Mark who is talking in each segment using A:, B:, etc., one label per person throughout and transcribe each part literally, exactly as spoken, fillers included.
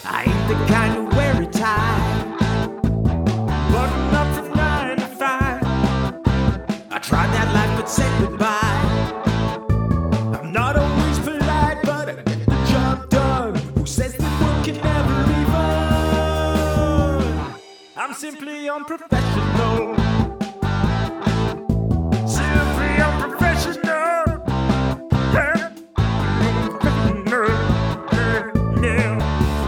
A: I ain't the kind to wear a tie, but not from nine to five. I tried that life but said goodbye. I'm not always polite, but I get the job done. Who says that work can never be fun? I'm simply unprofessional. Simply unprofessional. Yeah. Unprofessional. Yeah, yeah.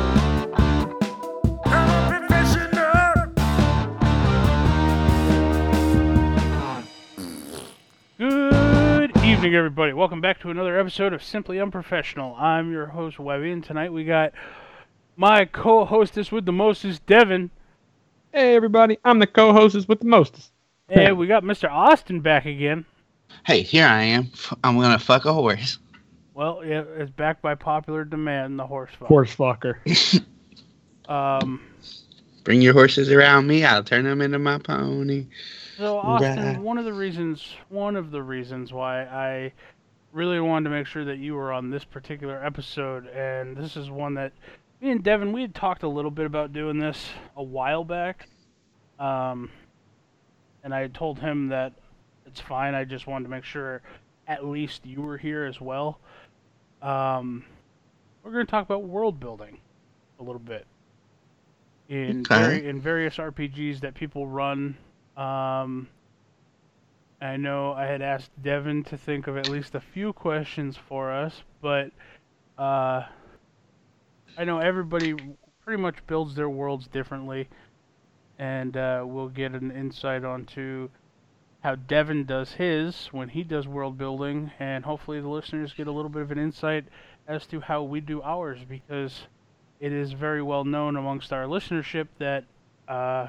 B: Good evening, everybody. Welcome back to another episode of Simply Unprofessional. I'm your host, Webby, and tonight we got my co-hostess with the mostest, Devin.
C: Hey, everybody. I'm the co-hostess with the mostest.
B: And we got Mister Austin back again.
D: Hey, here I am. I'm going to fuck a horse.
B: Well, yeah, it's back by popular demand, the horse fuck.
C: Horse fucker.
B: Um,
D: Bring your horses around me. I'll turn them into my pony.
B: so, Austin,
D: Right.
B: one of the reasons, one of the reasons why I really wanted to make sure that you were on this particular episode, and this is one that me and Devin, we had talked a little bit about doing this a while back. Um, and I had told him that it's fine. I just wanted to make sure at least you were here as well. Um, we're going to talk about world building a little bit in
D: Okay.
B: vari- in various R P Gs that people run. Um, I know I had asked Devin to think of at least a few questions for us, but uh, I know everybody pretty much builds their worlds differently, and uh, we'll get an insight onto how Devin does his when he does world building, and hopefully the listeners get a little bit of an insight as to how we do ours, because it is very well known amongst our listenership that uh,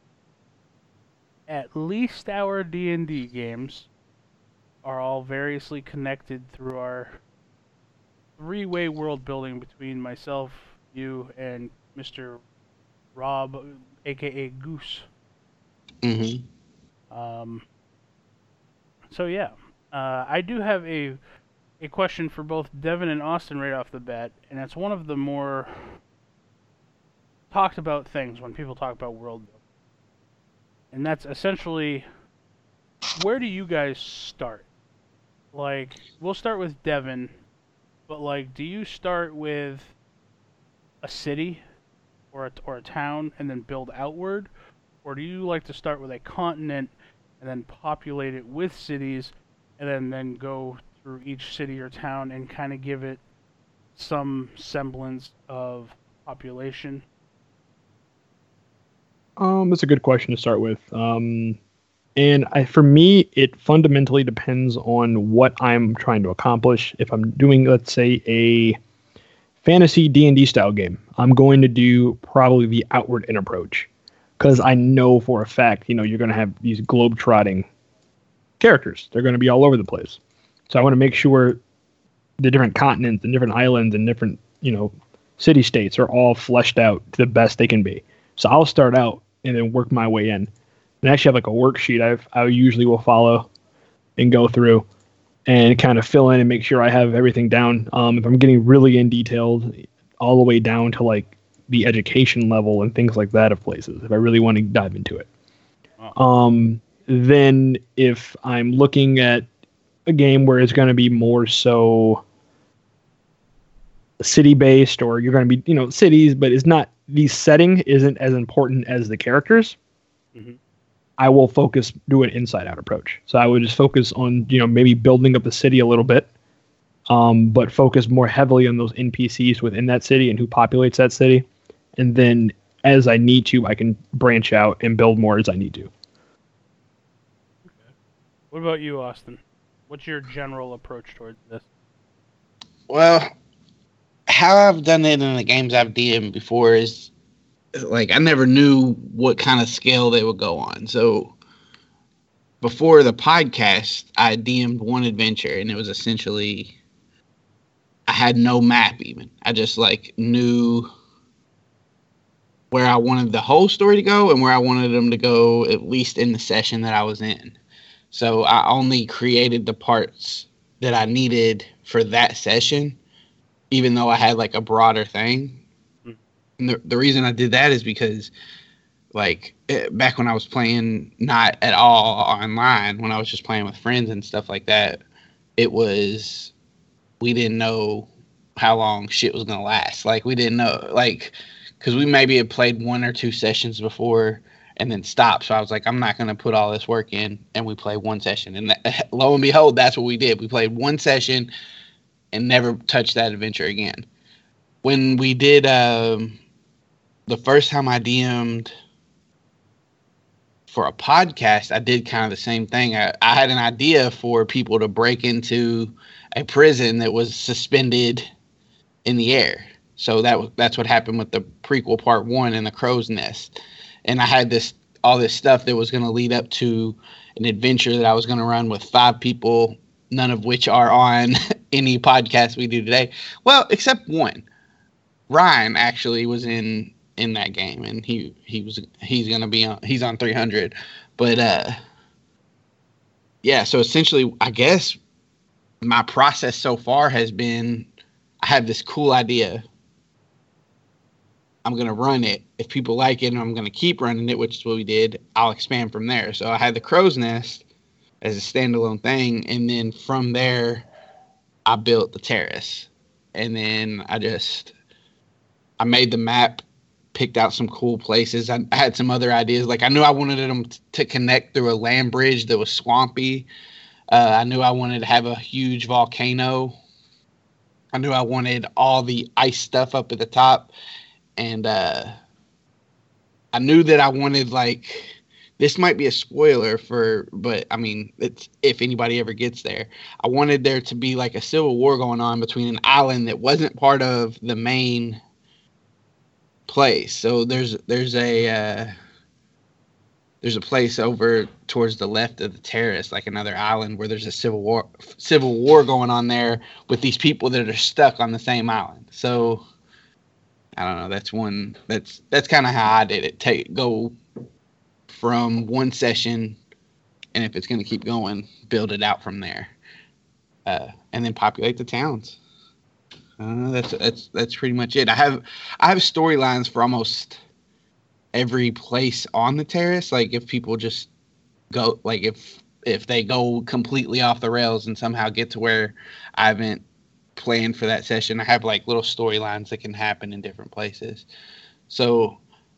B: at least our D and D games are all variously connected through our three-way world building between myself, you, and Mister Rob, aka Goose.
D: Mm-hmm.
B: Um, so yeah, uh, I do have a a question for both Devin and Austin right off the bat, and it's one of the more talked about things when people talk about world building, and that's essentially, where do you guys start? Like, we'll start with Devin, but like, do you start with a city or a, or a town and then build outward? Or do you like to start with a continent and then populate it with cities and then, then go through each city or town and kind of give it some semblance of population?
C: Um, that's a good question to start with. Um, and I, for me, it fundamentally depends on what I'm trying to accomplish. If I'm doing, let's say, a fantasy D and D style game, I'm going to do probably the outward in approach. Because I know for a fact, you know, you're going to have these globe-trotting characters. They're going to be all over the place. So I want to make sure the different continents and different islands and different, you know, city-states are all fleshed out to the best they can be. So I'll start out and then work my way in. And I actually have like a worksheet I've, I usually will follow and go through and kind of fill in and make sure I have everything down. Um, if I'm getting really in detailed, all the way down to like the education level and things like that of places, if I really want to dive into it.
B: Oh.
C: Um, then if I'm looking at a game where it's going to be more so city-based, or you're going to be, you know, cities, but it's not, the setting isn't as important as the characters,
B: Mhm.
C: I will focus, do an inside-out approach. So I would just focus on, you know, maybe building up the city a little bit, um, but focus more heavily on those N P Cs within that city and who populates that city. And then as I need to, I can branch out and build more as I need to.
B: What about you, Austin? What's your general approach towards this?
D: Well, how I've done it in the games I've D M'd before is, like, I never knew what kind of scale they would go on. So before the podcast, I D M'd one adventure, and it was essentially, I had no map even. I just, like, knew where I wanted the whole story to go and where I wanted them to go, at least in the session that I was in. So I only created the parts that I needed for that session, even though I had like a broader thing.
B: Mm.
D: And the, the reason I did that is because, like, it, back when I was playing not at all online, when I was just playing with friends and stuff like that, it was, we didn't know how long shit was going to last. Like, we didn't know, like, because we maybe had played one or two sessions before and then stopped. So I was like, I'm not going to put all this work in. And we played one session. And that, lo and behold, that's what we did. We played one session and never touched that adventure again. When we did, um, the first time I D M'd for a podcast, I did kind of the same thing. I, I had an idea for people to break into a prison that was suspended in the air. So that that's what happened with the prequel part one and the Crow's Nest. And I had this all this stuff that was going to lead up to an adventure that I was going to run with five people, none of which are on any podcast we do today. Well, except one. Ryan actually was in in that game, and he he was he's going to be on he's on three hundred. But uh yeah, so essentially I guess my process so far has been, I have this cool idea. I'm going to run it. If people like it and I'm going to keep running it, which is what we did, I'll expand from there. So I had the Crow's Nest as a standalone thing. And then from there, I built the terrace. And then I just, I made the map, picked out some cool places. I, I had some other ideas. Like I knew I wanted them t- to connect through a land bridge that was swampy. Uh, I knew I wanted to have a huge volcano. I knew I wanted all the ice stuff up at the top. And uh, I knew that I wanted, like, this might be a spoiler for, but I mean, it's, if anybody ever gets there, I wanted there to be like a civil war going on between an island that wasn't part of the main place. So there's there's a uh, there's a place over towards the left of the terrace, like another island where there's a civil war civil war going on there with these people that are stuck on the same island. So I don't know. That's one. That's that's kind of how I did it. Take go from one session, and if it's going to keep going, build it out from there, uh, and then populate the towns. Uh, that's that's that's pretty much it. I have I have storylines for almost every place on the terrace. Like if people just go, like if if they go completely off the rails and somehow get to where I haven't planned for that session, I have like little storylines that can happen in different places. So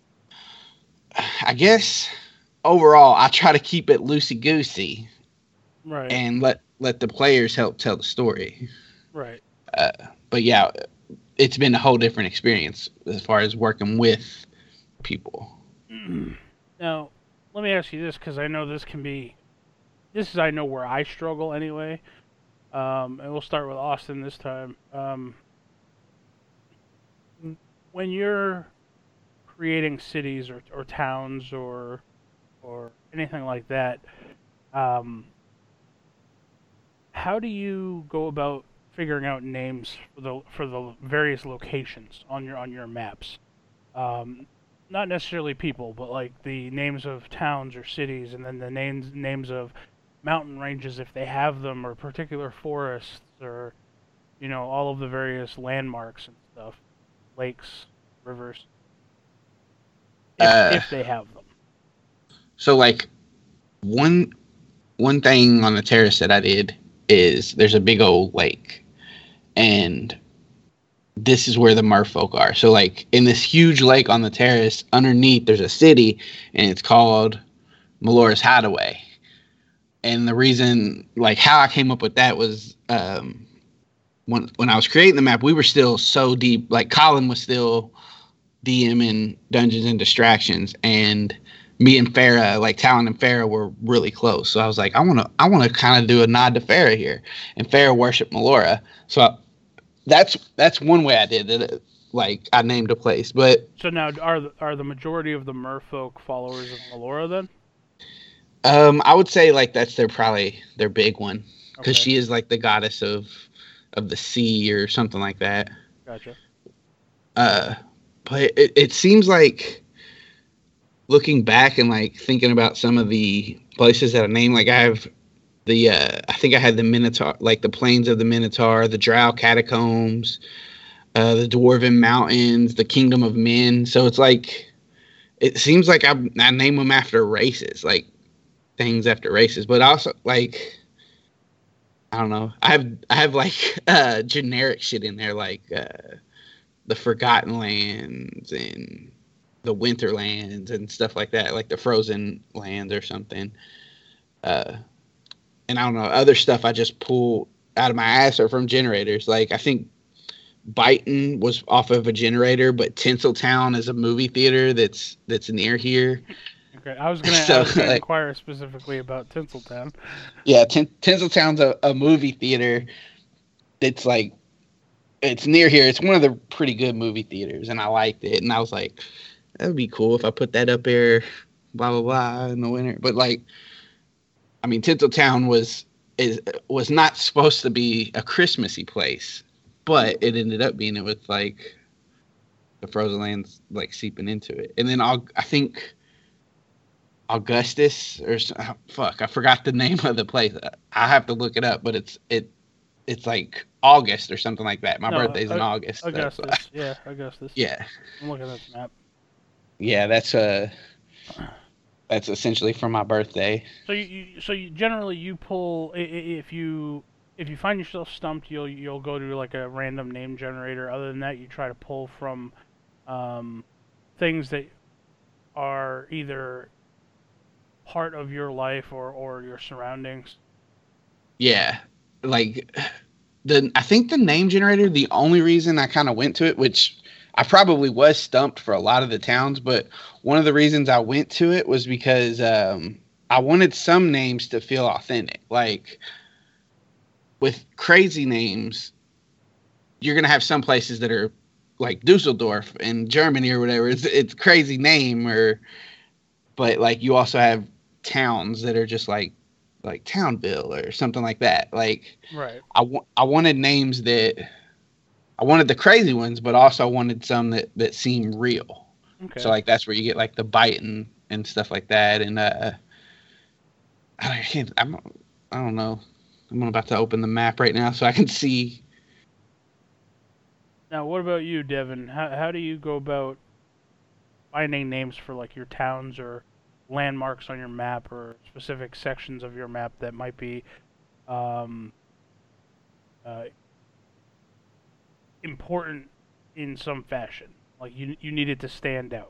D: I guess overall I try to keep it loosey goosey,
B: right,
D: and let let the players help tell the story,
B: right.
D: Uh, but yeah, it's been a whole different experience as far as working with people.
B: Now, let me ask you this, because I know this can be, this is I know where I struggle anyway. Um, and we'll start with Austin this time. Um, when you're creating cities or, or towns or or anything like that, um, how do you go about figuring out names for the for the various locations on your on your maps? Um, not necessarily people, but like the names of towns or cities, and then the names names of mountain ranges if they have them, or particular forests, or you know, all of the various landmarks and stuff, lakes, rivers, if,
D: Uh,
B: if they have them.
D: So like one one thing on the terrace that I did is there's a big old lake, and this is where the merfolk are. So like in this huge lake on the terrace, underneath there's a city, and it's called Melora's Hideaway. And the reason, like how I came up with that was um, when when I was creating the map, we were still so deep. Like Colin was still DMing Dungeons and Distractions, and me and Farah, like Talon and Farah, were really close. So I was like, I want to, I want to kind of do a nod to Farah here, and Farah worshipped Melora. So I, that's that's one way I did it. Like I named a place, but
B: So now, are the, are the majority of the merfolk followers of Melora then?
D: um, I would say like that's their probably their big one, because
B: Okay.
D: she is like the goddess of of the sea or something like that.
B: Gotcha.
D: Uh, but it, it seems like looking back and like thinking about some of the places that I named, like I have the, uh, I think I had the Minotaur, like the Plains of the Minotaur, the Drow Catacombs, uh, the Dwarven Mountains, the Kingdom of Men. So it's like, it seems like I, I name them after races, like things after races, but also like, I don't know. I have I have like uh, generic shit in there, like uh, the Forgotten Lands and the Winterlands and stuff like that, like the Frozen Lands or something. Uh, and I don't know, other stuff I just pull out of my ass or from generators. Like I think Byton was off of a generator, but Tinseltown is a movie theater that's that's near here.
B: Okay, I was gonna,
D: So,
B: I was gonna
D: like-
B: inquire specifically about Tinseltown.
D: Yeah, Tin- Tinseltown's a, a movie theater that's like, it's near here. It's one of the pretty good movie theaters, and I liked it. And I was like, that would be cool if I put that up there, blah, blah, blah, in the winter. But, like, I mean, Tinseltown was is was not supposed to be a Christmassy place, but it ended up being it with, like, the Frozen Lands, like, seeping into it. And then I'll, I think Augustus, or fuck, I forgot the name of the place. I have to look it up, but it's it it's like August or something like that. My
B: No,
D: birthday's in
B: Au-
D: August. so-
B: Augustus, yeah, Augustus.
D: yeah,
B: I'm looking at the map.
D: yeah, that's uh that's essentially for my birthday.
B: So you, you so you generally you pull i- i- if you if you find yourself stumped, you'll you'll go to like a random name generator. Other than that, you try to pull from um, things that are either part of your life or, or your surroundings.
D: Yeah, like the I think the name generator. The only reason I kind of went to it, which I probably was stumped for a lot of the towns, but one of the reasons I went to it was because um, I wanted some names to feel authentic. Like with crazy names, you're gonna have some places that are like Dusseldorf in Germany or whatever. It's it's a crazy name, or but like you also have towns that are just like like Townville or something like that. Like
B: Right.
D: I, wa- I wanted names that I wanted the crazy ones, but also wanted some that, that seem real.
B: Okay.
D: So like that's where you get like the Byton and stuff like that. And uh, I can't. I'm. I don't know. I'm about to open the map right now so I can see.
B: Now, what about you, Devin? How how do you go about finding names for like your towns or landmarks on your map or specific sections of your map that might be um, uh, important in some fashion? Like you you need it to stand out.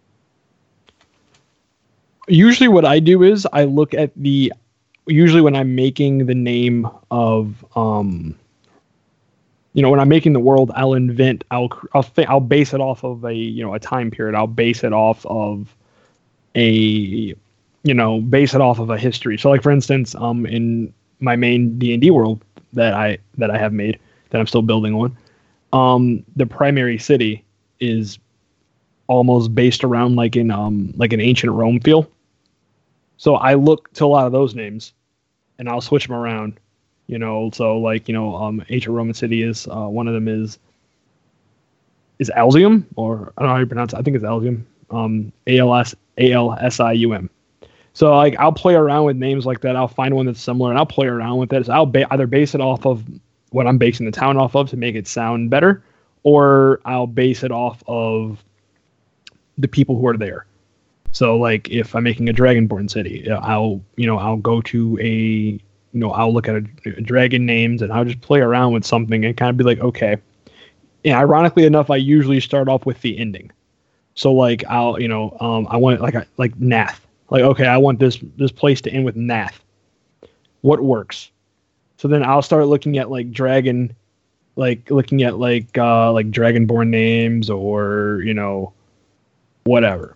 C: Usually what I do is I look at the usually when I'm making the name of um you know when I'm making the world, I'll invent I'll I'll th- I'll base it off of a you know a time period. I'll base it off of a you know base it off of a history. So like for instance, um in my main D and D world that I that I have made that I'm still building on, um the primary city is almost based around like in um like an ancient Rome feel. So I look to a lot of those names, and I'll switch them around. You know, so like you know, um, ancient Roman city is uh, one of them is is Alsium, or I don't know how you pronounce it. I think it's Alsium. Um, A L S A L S I U M. So like I'll play around with names like that. I'll find one that's similar, and I'll play around with it. So I'll ba- either base it off of what I'm basing the town off of to make it sound better, or I'll base it off of the people who are there. So like if I'm making a Dragonborn city, I'll you know I'll go to a you know I'll look at a, a dragon names and I'll just play around with something and kind of be like, okay. And ironically enough, I usually start off with the ending. So like I'll you know um I want like a, like Nath. Like okay, I want this this place to end with Nath. What works? So then I'll start looking at like dragon, like looking at like uh like Dragonborn names or you know whatever.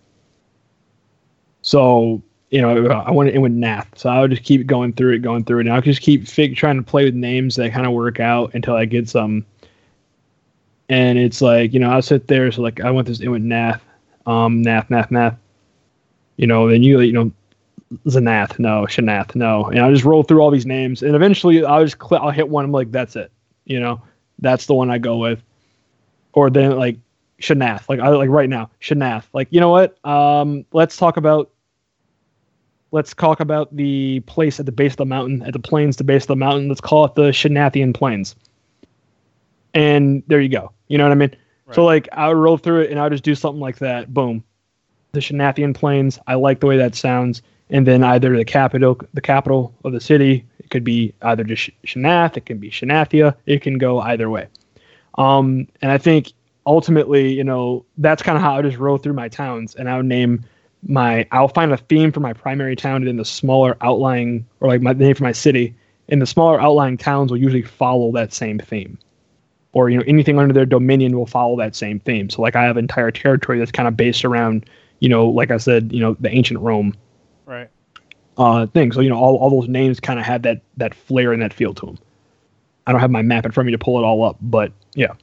C: So, you know, I want to end with Nath. So I'll just keep going through it, going through it. And I'll just keep fig- trying to play with names that kind of work out until I get some. And it's like, you know, I'll sit there. So, like, I want this end with Nath. Um, Nath, Nath, Nath. You know, then you, you know, Zanath, no. Shanath, no. And I'll just roll through all these names. And eventually I'll just click, I'll hit one. I'm like, that's it. You know, that's the one I go with. Or then, like, Shanath, like I like right now, Shanath. Like, you know what? Um, let's talk about let's talk about the place at the base of the mountain, at the plains, the base of the mountain. Let's call it the Shanathian Plains. And there you go. You know what I mean?
B: Right.
C: So like I would roll through it and I would just do something like that. Boom. The Shanathian Plains. I like the way that sounds. And then either the capital, the capital of the city. It could be either just Shanath. It can be Shanathia. It can go either way. Um, and I think ultimately, you know, that's kind of how I just roll through my towns, and I would name my. I'll find a theme for my primary town, and then the smaller outlying, or like my the name for my city, and the smaller outlying towns will usually follow that same theme, or you know, anything under their dominion will follow that same theme. So like I have entire territory that's kind of based around, you know, like I said, you know, the ancient Rome,
B: Right.
C: uh, thing. So you know, all all those names kind of had that that flair and that feel to them. I don't have my map in front of me to pull it all up, but yeah.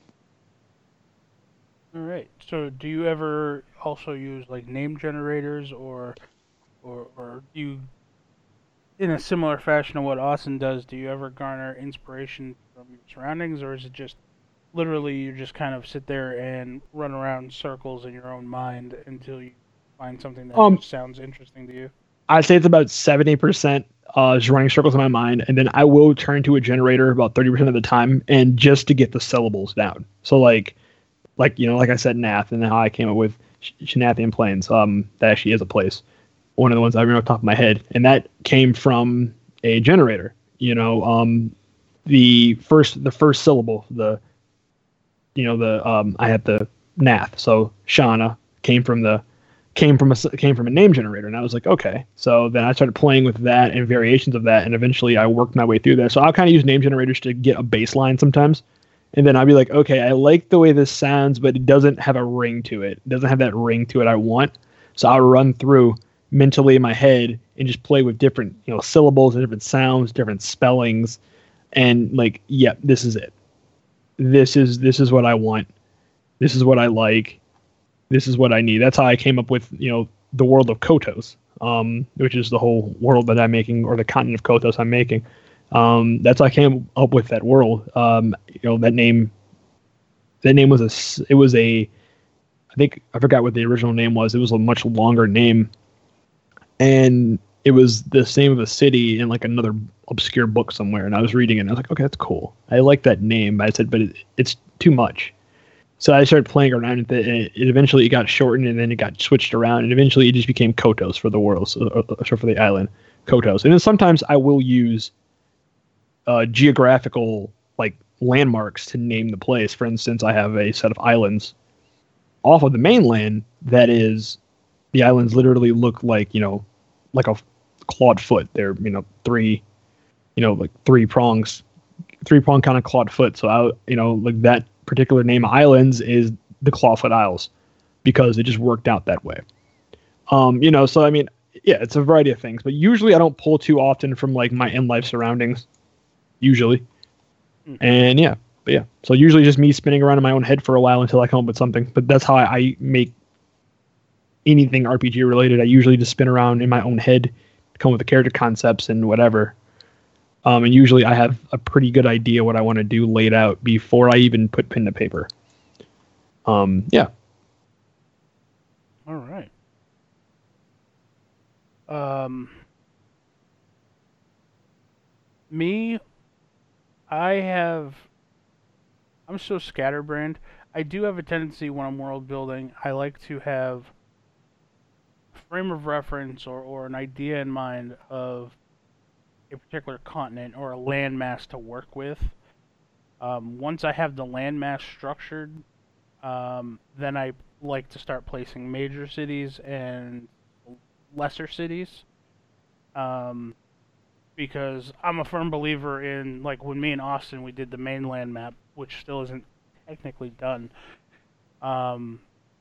B: All right. So, do you ever also use like name generators, or, or, or do you, in a similar fashion to what Austin does, do you ever garner inspiration from your surroundings, or is it just literally you just kind of sit there and run around in circles in your own mind until you find something that
C: Um,
B: just sounds interesting to you?
C: I'd say it's about seventy percent uh, just running circles in my mind, and then I will turn to a generator about thirty percent of the time, and just to get the syllables down. So like, like you know, like I said, Nath, and how I came up with Sh- Shanathian Plains. Um, that actually is a place, one of the ones I remember off the top of my head, and that came from a generator. You know, um, the first the first syllable, the you know the um, I had the Nath, so Shana came from the came from a came from a name generator, and I was like, okay. So then I started playing with that and variations of that, and eventually I worked my way through that. So I'll kind of use name generators to get a baseline sometimes, and then I'll be like, okay, I like the way this sounds, but it doesn't have a ring to it. It doesn't have that ring to it I want. So I'll run through mentally in my head and just play with different, you know, syllables and different sounds, different spellings, and like, yeah, this is it. This is this is what I want. This is what I like. This is what I need. That's how I came up with, you know, the world of Kotos, um, which is the whole world that I'm making, or the continent of Kotos I'm making. Um, that's how I came up with that world. Um, you know, that name, that name was a, it was a, I think, I forgot what the original name was. It was a much longer name. And it was the same of a city in like another obscure book somewhere. And I was reading it and I was like, okay, that's cool. I like that name. But I said, but it, it's too much. So I started playing around with it, and it, it eventually it got shortened, and then it got switched around, and eventually it just became Kotos for the world, so, or, or for the island, Kotos. And then sometimes I will use uh, geographical like landmarks to name the place. For instance, I have a set of islands off of the mainland that is, the islands literally look like, you know, like a clawed foot. They're, you know, three, you know, like three prongs, three prong kind of clawed foot. So I, you know, like that particular name of islands is the Clawfoot Isles, because it just worked out that way. Um, you know, so I mean, yeah, it's a variety of things, but usually I don't pull too often from like my in life surroundings, usually. Mm. And yeah, but yeah, so usually just me spinning around in my own head for a while until I come up with something. But that's how I, I make anything R P G related. I usually just spin around in my own head, come up with the character concepts and whatever. Um, and usually I have a pretty good idea what I want to do laid out before I even put pen to paper. Um, yeah.
B: All right. Um, me, I have, I'm so scatterbrained. I do have a tendency when I'm world building, I like to have a frame of reference, or, or an idea in mind of a particular continent or a landmass to work with. Um, once I have the landmass structured, um, then I like to start placing major cities and lesser cities. Um, because I'm a firm believer in, like, when me and Austin, we did the mainland map, which still isn't technically done. Um,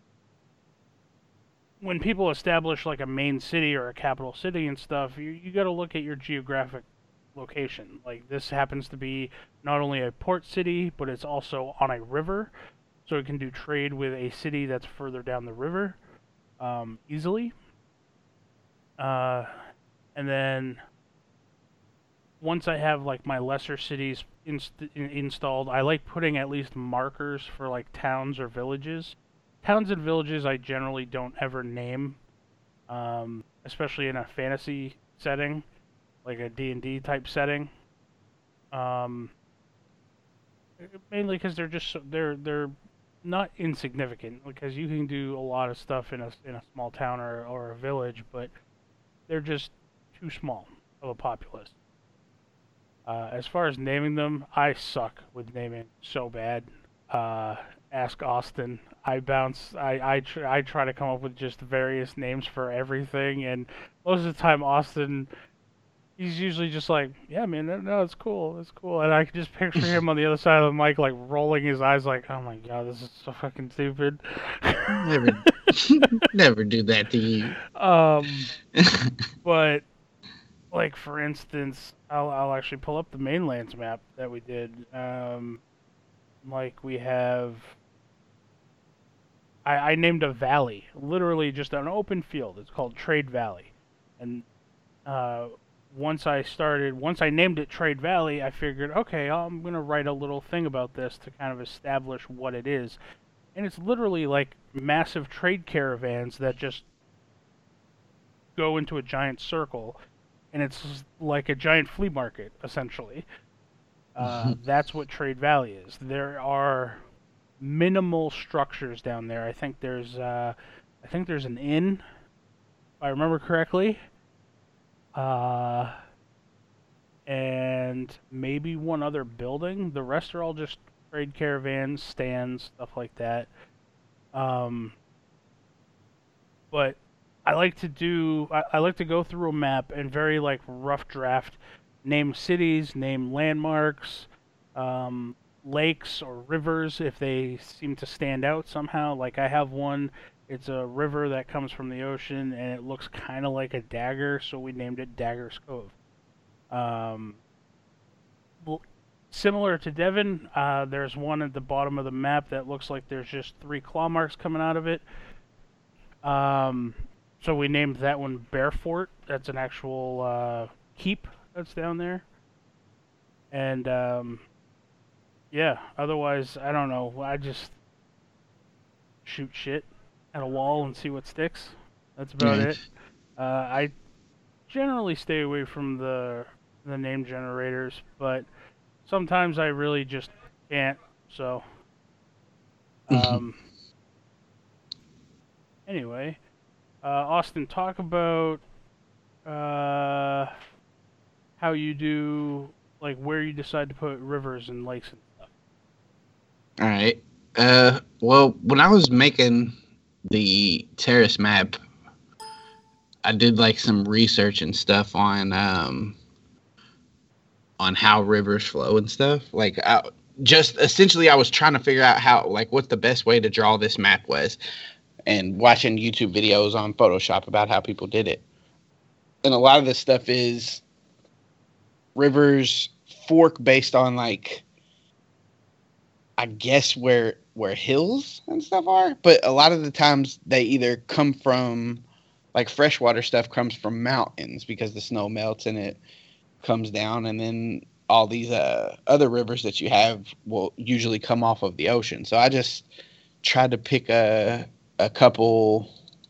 B: when people establish like a main city or a capital city and stuff, you you got to look at your geographic location. Like, this happens to be not only a port city, but it's also on a river, so it can do trade with a city that's further down the river um, easily. Uh, and then once I have like my lesser cities inst- in- installed, I like putting at least markers for like towns or villages. Towns and villages I generally don't ever name, um, especially in a fantasy setting, like a D and D type setting. Um, mainly because they're just so, they're they're not insignificant because you can do a lot of stuff in a in a small town or or a village, but they're just too small of a populace. Uh, as far as naming them, I suck with naming so bad. Uh, ask Austin. I bounce. I I, tr- I try to come up with just various names for everything, and most of the time, Austin, he's usually just like, "Yeah, man, no, no, it's cool, it's cool," and I can just picture him on the other side of the mic, like rolling his eyes, like, "Oh my god, this is so fucking stupid."
D: Never, never do that to you.
B: um, but like for instance, I'll I'll actually pull up the mainlands map that we did. Um, like we have. I, I named a valley, literally just an open field. It's called Trade Valley, and uh, once I started, once I named it Trade Valley, I figured, okay, I'm gonna write a little thing about this to kind of establish what it is, and it's literally like massive trade caravans that just go into a giant circle, and it's like a giant flea market essentially. Uh, that's what Trade Valley is. There are minimal structures down there. I think there's uh, I think there's an inn, if I remember correctly. Uh, and maybe one other building. The rest are all just trade caravans, stands, stuff like that. Um, but I like to do I, I like to go through a map and very like rough draft, name cities, name landmarks, um, lakes or rivers if they seem to stand out somehow. Like I have one, it's a river that comes from the ocean and it looks kind of like a dagger, so we named it Dagger's Cove. Um, well, similar to Devon, uh, there's one at the bottom of the map that looks like there's just three claw marks coming out of it. Um, so we named that one Bear Fort. That's an actual uh, keep that's down there. And um, yeah, otherwise, I don't know. I just shoot shit at a wall and see what sticks. That's about
D: Right.
B: it. Uh, I generally stay away from the the name generators, but sometimes I really just can't. So, um, anyway, uh, Austin, talk about uh, how you do, like, where you decide to put rivers and lakes and stuff.
D: All right. Uh, well, when I was making the terrace map, I did like some research and stuff on um on how rivers flow and stuff. Like, I, just essentially, I was trying to figure out how, like, what the best way to draw this map was, and watching YouTube videos on Photoshop about how people did it. And a lot of this stuff is rivers fork based on, like, I guess where where hills and stuff are, but a lot of the times they either come from, like, freshwater stuff comes from mountains because the snow melts and it comes down, and then all these uh, other rivers that you have will usually come off of the ocean. So I just tried to pick a a couple,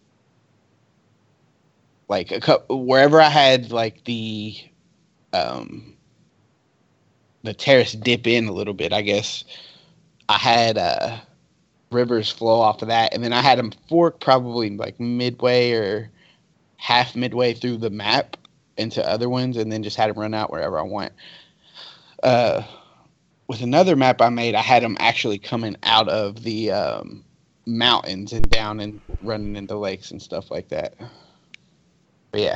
D: like a couple wherever I had like the um the terrace dip in a little bit, I guess. I had uh, rivers flow off of that, and then I had them fork probably like midway or half midway through the map into other ones, and then just had them run out wherever I want. Uh, with another map I made, I had them actually coming out of the um, mountains and down and running into lakes and stuff like that. But yeah.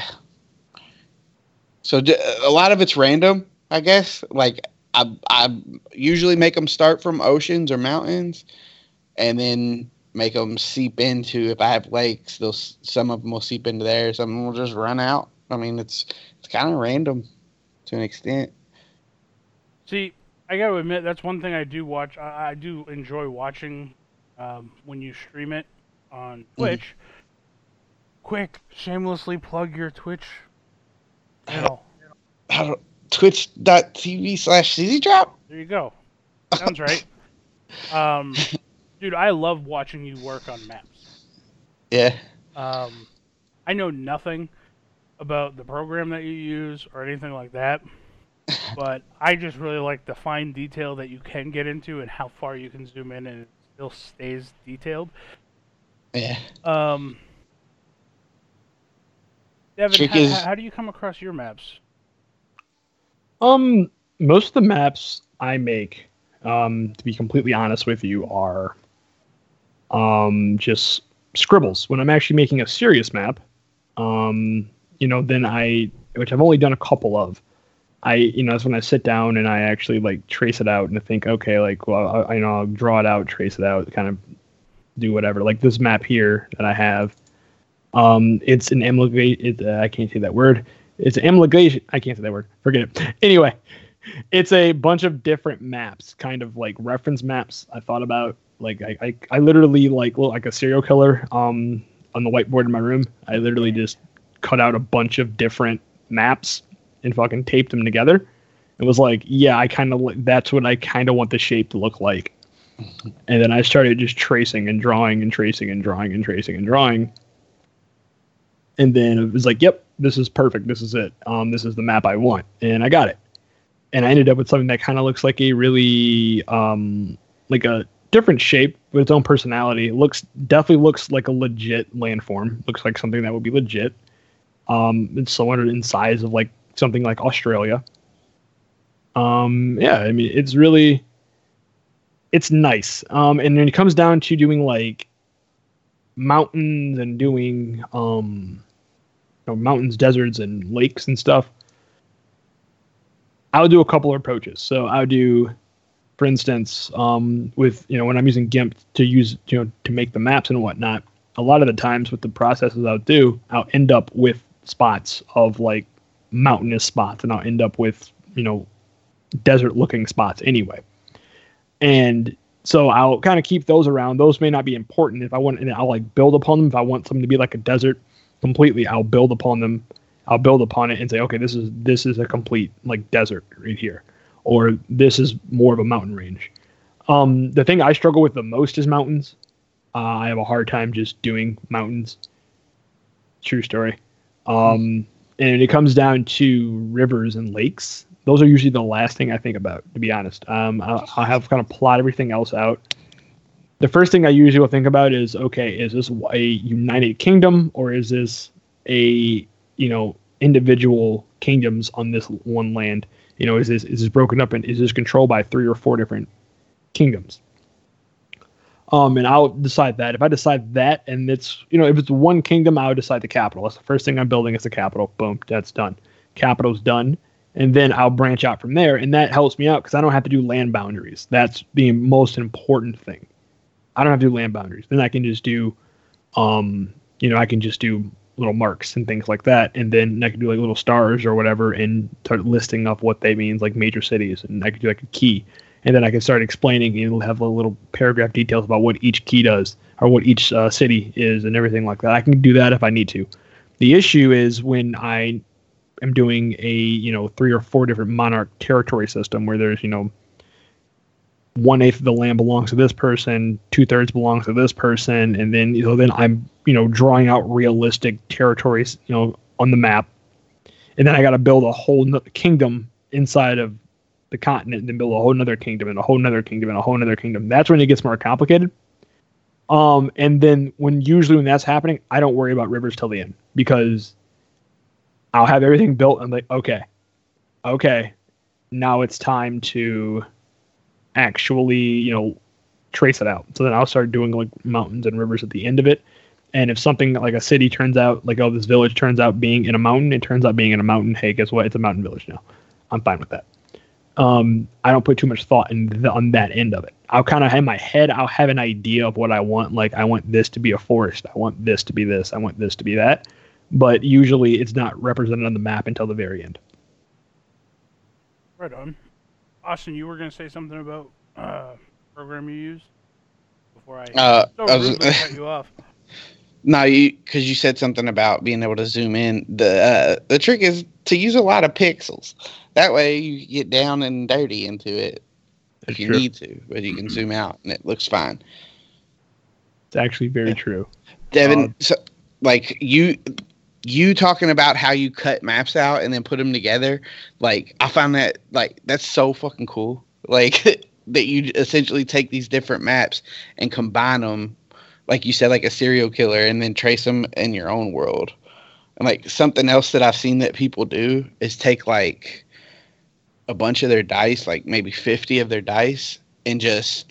D: So a lot of it's random, I guess. Like, I I usually make them start from oceans or mountains, and then make them seep into, if I have lakes, they'll some of them will seep into there, some of them will just run out. I mean, it's it's kind of random to an extent.
B: See, I gotta admit, that's one thing I do watch. I, I do enjoy watching um, when you stream it on Twitch. Mm-hmm. Quick, shamelessly plug your Twitch channel.
D: I don't, twitch.tv slash CZ Drop.
B: There you go. Sounds right. Um, dude, I love watching you work on maps.
D: Yeah.
B: Um, I know nothing about the program that you use or anything like that. but I just really like the fine detail that you can get into and how far you can zoom in and it still stays detailed.
D: Yeah.
B: Um, Devin,
D: Trick
B: how,
D: is-
B: how do you come across your maps?
C: Um, most of the maps I make, um, to be completely honest with you, are um just scribbles. When I'm actually making a serious map, um, you know, then I, which I've only done a couple of, I, you know, that's when I sit down and I actually like trace it out and think, okay, like, well, I, I know I'll draw it out, trace it out, kind of do whatever. Like this map here that I have, um, it's an amalgamate. Uh, I can't say that word. It's an amalgamation. I can't say that word. Forget it. Anyway, it's a bunch of different maps, kind of like reference maps. I thought about like I, I, I literally like look like a serial killer. Um, on the whiteboard in my room, I literally just cut out a bunch of different maps and fucking taped them together. It was like, yeah, I kind of that's what I kind of want the shape to look like. And then I started just tracing and drawing and tracing and drawing and tracing and drawing. And then it was like, yep, this is perfect. This is it. Um, this is the map I want. And I got it. And I ended up with something that kind of looks like a really, um, like a different shape with its own personality. It looks, definitely looks like a legit landform. Looks like something that would be legit. Um, it's somewhat in size of like something like Australia. Um, yeah, I mean, it's really, it's nice. Um, and when it comes down to doing like mountains and doing, um, you know, mountains, deserts, and lakes and stuff, I'll do a couple of approaches. So I'll do, for instance, um, with, you know, when I'm using GIMP to use, you know, to make the maps and whatnot, a lot of the times with the processes I'll do, I'll end up with spots of like mountainous spots, and I'll end up with, you know, desert looking spots anyway. And so I'll kind of keep those around. Those may not be important if I want, and I'll like build upon them. If I want something to be like a desert completely, I'll build upon them. I'll build upon it and say, okay, this is this is a complete like desert right here, or this is more of a mountain range. Um, the thing I struggle with the most is mountains. Uh, I have a hard time just doing mountains. True story. Um, and it comes down to rivers and lakes. Those are usually the last thing I think about, to be honest. Um, I'll, I'll have kind of plot everything else out. The first thing I usually will think about is, okay, is this a United Kingdom, or is this a, you know, individual kingdoms on this one land? You know, is this is this broken up and is this controlled by three or four different kingdoms? Um, and I'll decide that. If I decide that, and it's, you know, if it's one kingdom, I would decide the capital. That's the first thing I'm building is the capital. Boom, that's done. Capital's done. And then I'll branch out from there, and that helps me out because I don't have to do land boundaries. That's the most important thing. I don't have to do land boundaries. Then I can just do, um, you know, I can just do little marks and things like that, and then I can do like little stars or whatever, and start listing up what they means, like major cities, and I could do like a key, and then I can start explaining. And it'll have a little paragraph details about what each key does or what each uh, city is and everything like that. I can do that if I need to. The issue is when I am doing a, you know, three or four different monarch territory system where there's, you know, one eighth of the land belongs to this person, two thirds belongs to this person, and then, you know, then I'm, you know, drawing out realistic territories, you know, on the map, and then I got to build a whole nother kingdom inside of the continent, and then build a whole nother kingdom and a whole nother kingdom and a whole nother kingdom. That's when it gets more complicated. Um, and then when usually when that's happening, I don't worry about rivers till the end, because I'll have everything built. And I'm like, okay, okay, now it's time to actually, you know, trace it out. So then I'll start doing like mountains and rivers at the end of it. And if something like a city turns out, like, oh, this village turns out being in a mountain, it turns out being in a mountain. Hey, guess what? It's a mountain village now. I'm fine with that. Um, I don't put too much thought in the, on that end of it. I'll kind of have in my head, I'll have an idea of what I want. Like, I want this to be a forest. I want this to be this. I want this to be that. But usually it's not represented on the map until the very end.
B: Right on. Austin, you were going to say something about uh, program you use before I
D: Uh,
B: so
D: I was-
B: rudely cut you off.
D: No, you because you said something about being able to zoom in. The uh, the trick is to use a lot of pixels. That way you get down and dirty into it if
C: That's
D: you
C: true.
D: need to, but you can zoom out and it looks fine.
C: It's actually very true.
D: Devin,
C: Uh,
D: so, like you, you talking about how you cut maps out and then put them together, like I find that like that's so fucking cool. Like that you essentially take these different maps and combine them, like you said, like a serial killer, and then trace them in your own world. And like something else that I've seen that people do is take like a bunch of their dice, like maybe fifty of their dice, and just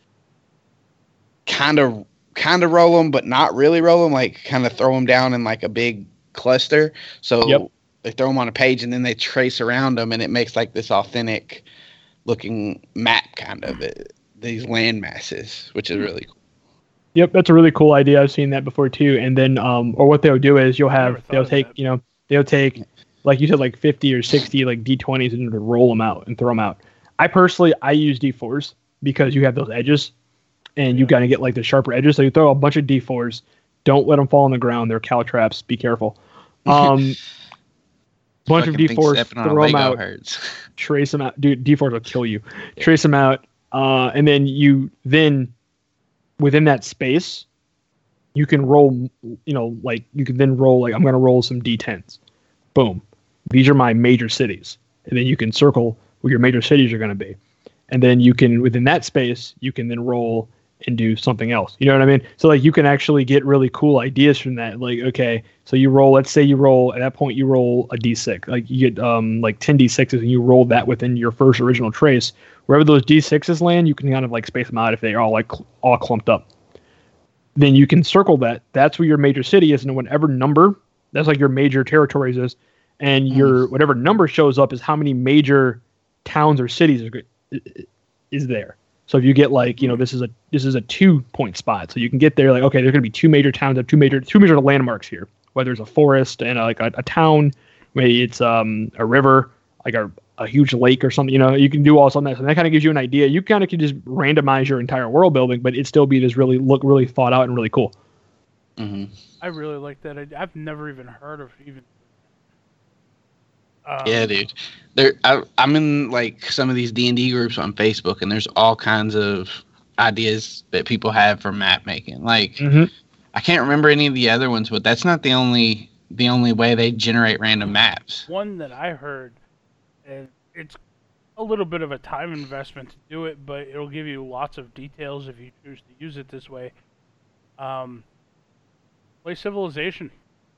D: kind of kind of roll them, but not really roll them, like kind of throw them down in like a big cluster. So
C: Yep.
D: they throw them on a page and then they trace around them, and it makes like this authentic looking map, kind of it, these land masses, which is really cool.
C: Yep, that's a really cool idea. I've seen that before too. And then, um, or what they'll do is you'll
B: never
C: have
B: thought
C: they'll
B: of
C: take
B: that.
C: you know they'll take like you said like fifty or sixty like D twenties and roll them out and throw them out. I personally I use D fours because you have those edges, and you
B: Yeah.
C: gotta get like the sharper edges. So you throw a bunch of D fours. Don't let them fall on the ground. They're cow traps. Be careful. Um, bunch of
D: Fucking
C: D
D: think
C: fours.
D: stepping on a
C: Throw them
D: Lego
C: out.
D: hurts.
C: Trace them out, dude. D fours will kill you. Trace them out, uh, and then you then within that space, you can roll. You know, like you can then roll. Like I'm gonna roll some D tens. Boom. These are my major cities, and then you can circle where your major cities are gonna be, and then you can within that space you can then roll and do something else. You know what I mean? So like you can actually get really cool ideas from that. Like, okay, so you roll, let's say you roll, at that point you roll a D six. Like you get um like ten D sixes and you roll that within your first original trace. Wherever those D sixes land, you can kind of like space them out if they're all like cl- all clumped up. Then you can circle that. That's where your major city is, and whatever number, that's like your major territories is. And your whatever number shows up is how many major towns or cities are, go- is there. So if you get like, you know, this is a this is a two point spot, so you can get there like, okay, there's gonna be two major towns, two major two major landmarks here. Whether it's a forest and a, like a, a town, maybe it's um a river, like a, a huge lake or something. You know, you can do all something. So that kind of gives you an idea. You kind of can just randomize your entire world building, but it still be this really look really thought out and really cool.
D: Mm-hmm.
B: I really like that idea. I've never even heard of even. Um,
D: Yeah, dude. There, I, I'm in like some of these D and D groups on Facebook, and there's all kinds of ideas that people have for map making. Like,
C: Mm-hmm.
D: I can't remember any of the other ones, but that's not the only the only way they generate random maps.
B: One that I heard, and it's a little bit of a time investment to do it, but it'll give you lots of details if you choose to use it this way. Um, play Civilization.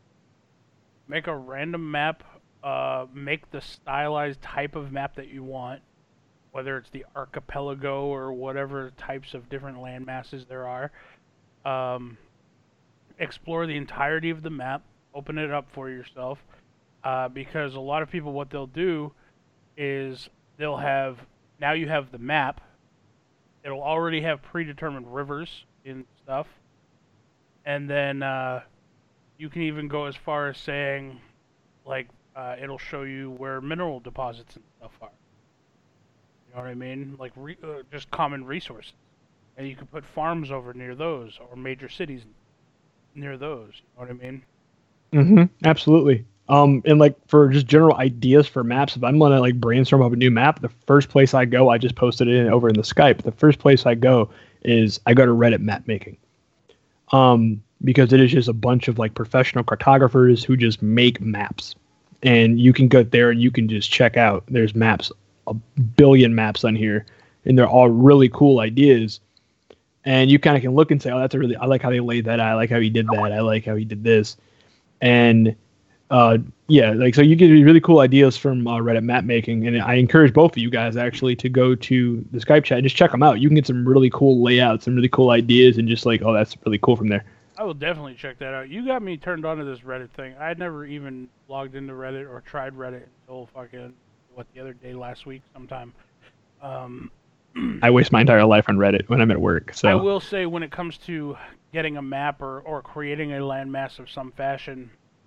B: Make a random map. Uh, make the stylized type of map that you want, whether it's the archipelago or whatever types of different land masses there are. Um, explore the entirety of the map. Open it up for yourself. Uh, because a lot of people, what they'll do is they'll have, now you have the map. It'll already have predetermined rivers and stuff. And then uh, you can even go as far as saying, like, uh, it'll show you where mineral deposits and stuff are. You know what I mean? Like, re- uh, just common resources. And you can put farms over near those, or major cities near those. You know what I mean?
C: Mm-hmm. Absolutely. Um, and like for just general ideas for maps, if I'm gonna like brainstorm up a new map, the first place I go, I just posted it in over in the Skype. The first place I go is I go to Reddit map making. Um, because it is just a bunch of like professional cartographers who just make maps. And you can go there and you can just check out. There's maps, a billion maps on here, and they're all really cool ideas. And you kind of can look and say, "Oh, that's a really. I like how they laid that out. I like how he did that. I like how he did this." And uh, yeah, like so, you get really cool ideas from uh, Reddit map making. And I encourage both of you guys actually to go to the Skype chat and just check them out. You can get some really cool layouts, some really cool ideas, and just like, oh, that's really cool from there.
B: I will definitely check that out. You got me turned on to this Reddit thing. I had never even logged into Reddit or tried Reddit until fucking, what, the other day last week sometime. Um,
C: I waste my entire life on Reddit when I'm at work. So
B: I will say when it comes to getting a map or, or creating a landmass of some fashion,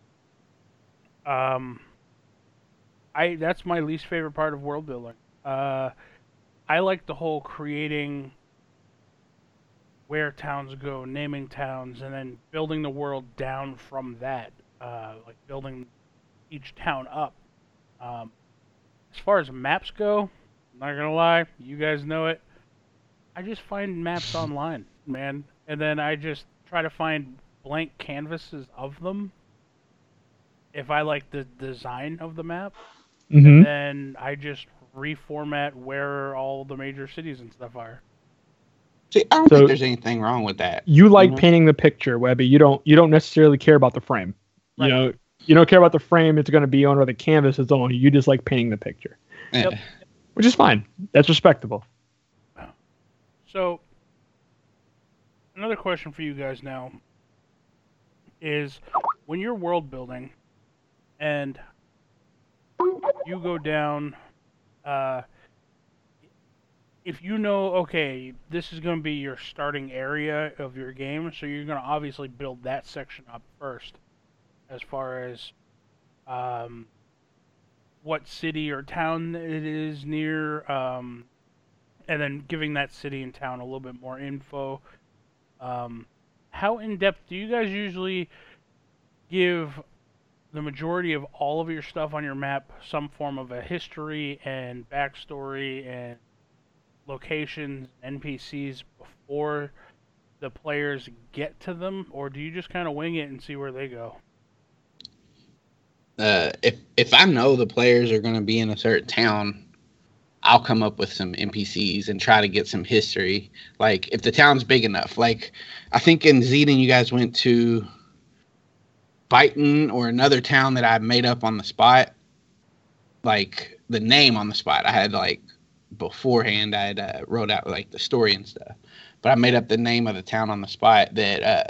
B: um, I that's my least favorite part of world building. Uh, I like the whole creating where towns go, naming towns, and then building the world down from that, uh, like building each town up. Um, as far as maps go, I'm not gonna lie, you guys know it. I just find maps online, man, and then I just try to find blank canvases of them, if I like the design of the map,
C: Mm-hmm.
B: then I just reformat where all the major cities and stuff are.
D: See, I don't
C: So-
D: think there's anything wrong with that.
C: You like
D: know?
C: painting the picture, Webby. You don't. You don't necessarily care about the frame.
B: Right.
C: You know. You don't care about the frame it's going to be on or the canvas it's on. You just like painting the picture,
D: Yeah.
B: Yep.
C: which is fine. That's respectable.
B: So, another question for you guys now is when you're world building and you go down, uh, if you know, okay, this is going to be your starting area of your game, so you're going to obviously build that section up first as far as um, what city or town it is near, um, and then giving that city and town a little bit more info. Um, how in-depth do you guys usually give the majority of all of your stuff on your map some form of a history and backstory and locations, N P Cs before the players get to them, or do you just kind of wing it and see where they go?
D: Uh, if if I know the players are going to be in a certain town, I'll come up with some N P Cs and try to get some history. Like if the town's big enough, like I think in Zeden you guys went to Byton or another town that I made up on the spot. Like the name on the spot, I had like beforehand. I had uh, wrote out like the story and stuff, but I made up the name of the town on the spot that uh,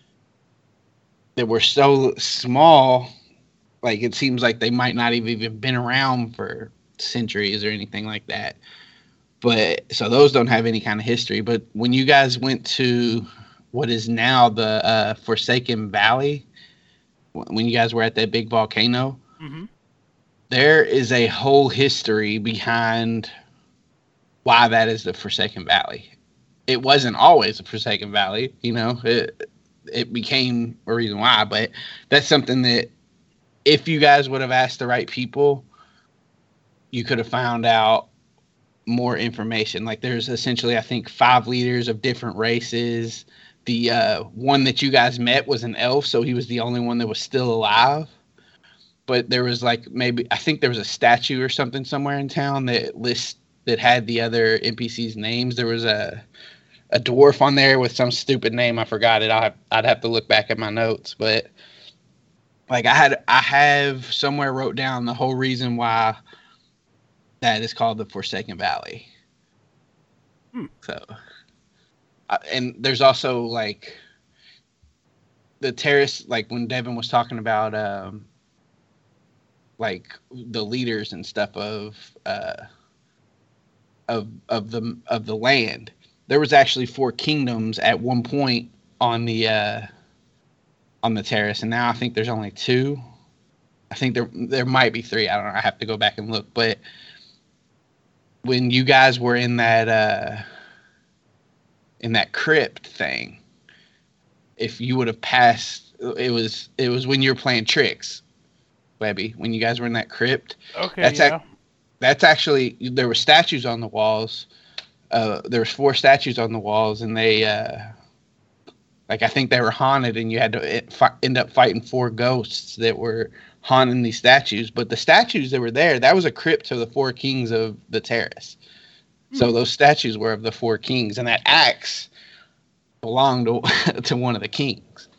D: that were so small. Like it seems like they might not have even been around for centuries or anything like that. But so those don't have any kind of history. But when you guys went to what is now the uh, Forsaken Valley, when you guys were at that big volcano,
B: Mm-hmm.
D: there is a whole history behind why that is the Forsaken Valley. It wasn't always a Forsaken Valley, you know. It it became a reason why, but that's something that if you guys would have asked the right people, you could have found out more information. Like there's essentially, I think, five leaders of different races. The uh, one that you guys met was an elf, so he was the only one that was still alive. But there was like maybe I think there was a statue or something somewhere in town that lists that had the other N P Cs' names. There was a a dwarf on there with some stupid name. I forgot it. I'll, I'd have to look back at my notes, but like I had I have somewhere wrote down the whole reason why that is called the Forsaken Valley.
B: Hmm.
D: So, uh, and there's also like the terrace, like when Devin was talking about um, like the leaders and stuff of uh, of of the of the land. There was actually four kingdoms at one point on the uh, on the terrace, and now I think there's only two. I think there there might be three. I don't know. I have to go back and look. But when you guys were in that uh, in that crypt thing, if you would have passed, it was it was when you were playing tricks, Webby. When you guys were in that crypt,
B: Okay,
D: that's
B: yeah.
D: ac- that's actually there were statues on the walls. Uh, there was four statues on the walls, and they uh, like I think they were haunted, and you had to it, fi- end up fighting four ghosts that were haunting these statues. But the statues that were there, that was a crypt to the four kings of the terrace. So those statues were of the four kings, and that axe belonged to to one of the kings.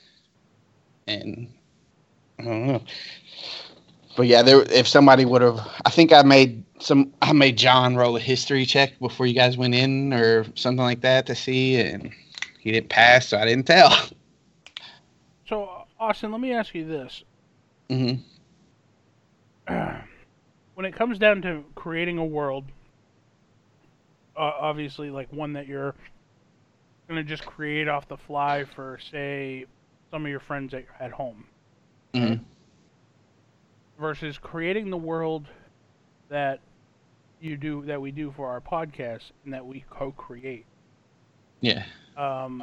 D: And I don't know. But yeah, there. If somebody would have, I think I made some. I made John roll a history check before you guys went in, or something like that, to see, and he didn't pass, so I didn't tell.
B: So, Austin, let me ask you this.
D: hmm
B: When it comes down to creating a world, uh, obviously, like one that you're going to just create off the fly for, say, some of your friends at, at home,
D: hmm
B: versus creating the world that you do, that we do for our podcast and that we co-create.
D: Yeah.
B: Um,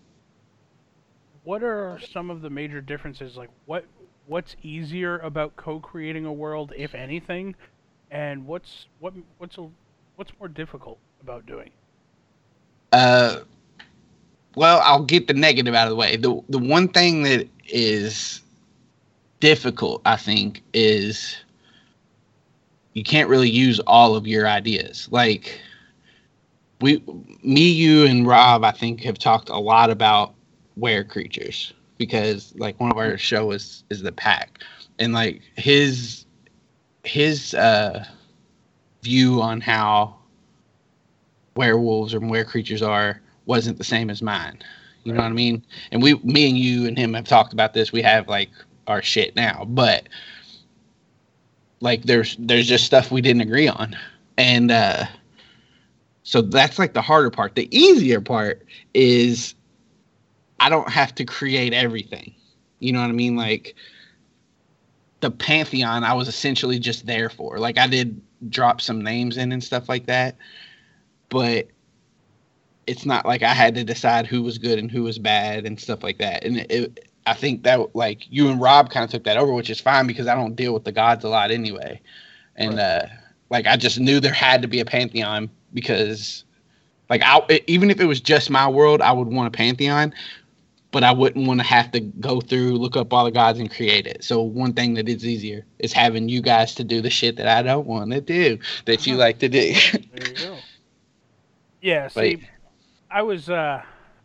B: what are some of the major differences? Like, what what's easier about co-creating a world, if anything, and what's what what's a, what's more difficult about doing it?
D: Uh, well, I'll get the negative out of the way. The the one thing that is difficult, I think, is you can't really use all of your ideas. Like we, me, you, and Rob, I think, have talked a lot about were creatures because, like, one of our show is is the pack, and like his his uh, view on how werewolves or were creatures are wasn't the same as mine. You know what I mean? And we, me, and you, and him have talked about this. We have like our shit now, but like there's there's just stuff we didn't agree on, and uh, so that's like the harder part. The easier part is I don't have to create everything. You know what I mean? Like the Pantheon, I was essentially just there for. Like I did drop some names in and stuff like that, but it's not like I had to decide who was good and who was bad and stuff like that. And it, it, I think that like you and Rob kind of took that over, which is fine because I don't deal with the gods a lot anyway. And right. uh, like I just knew there had to be a Pantheon because like I, even if it was just my world, I would want a Pantheon, but I wouldn't want to have to go through, look up all the gods and create it. So one thing that is easier is having you guys to do the shit that I don't want to do, that you like to do.
B: There you go. Yeah, see, but, I was, uh,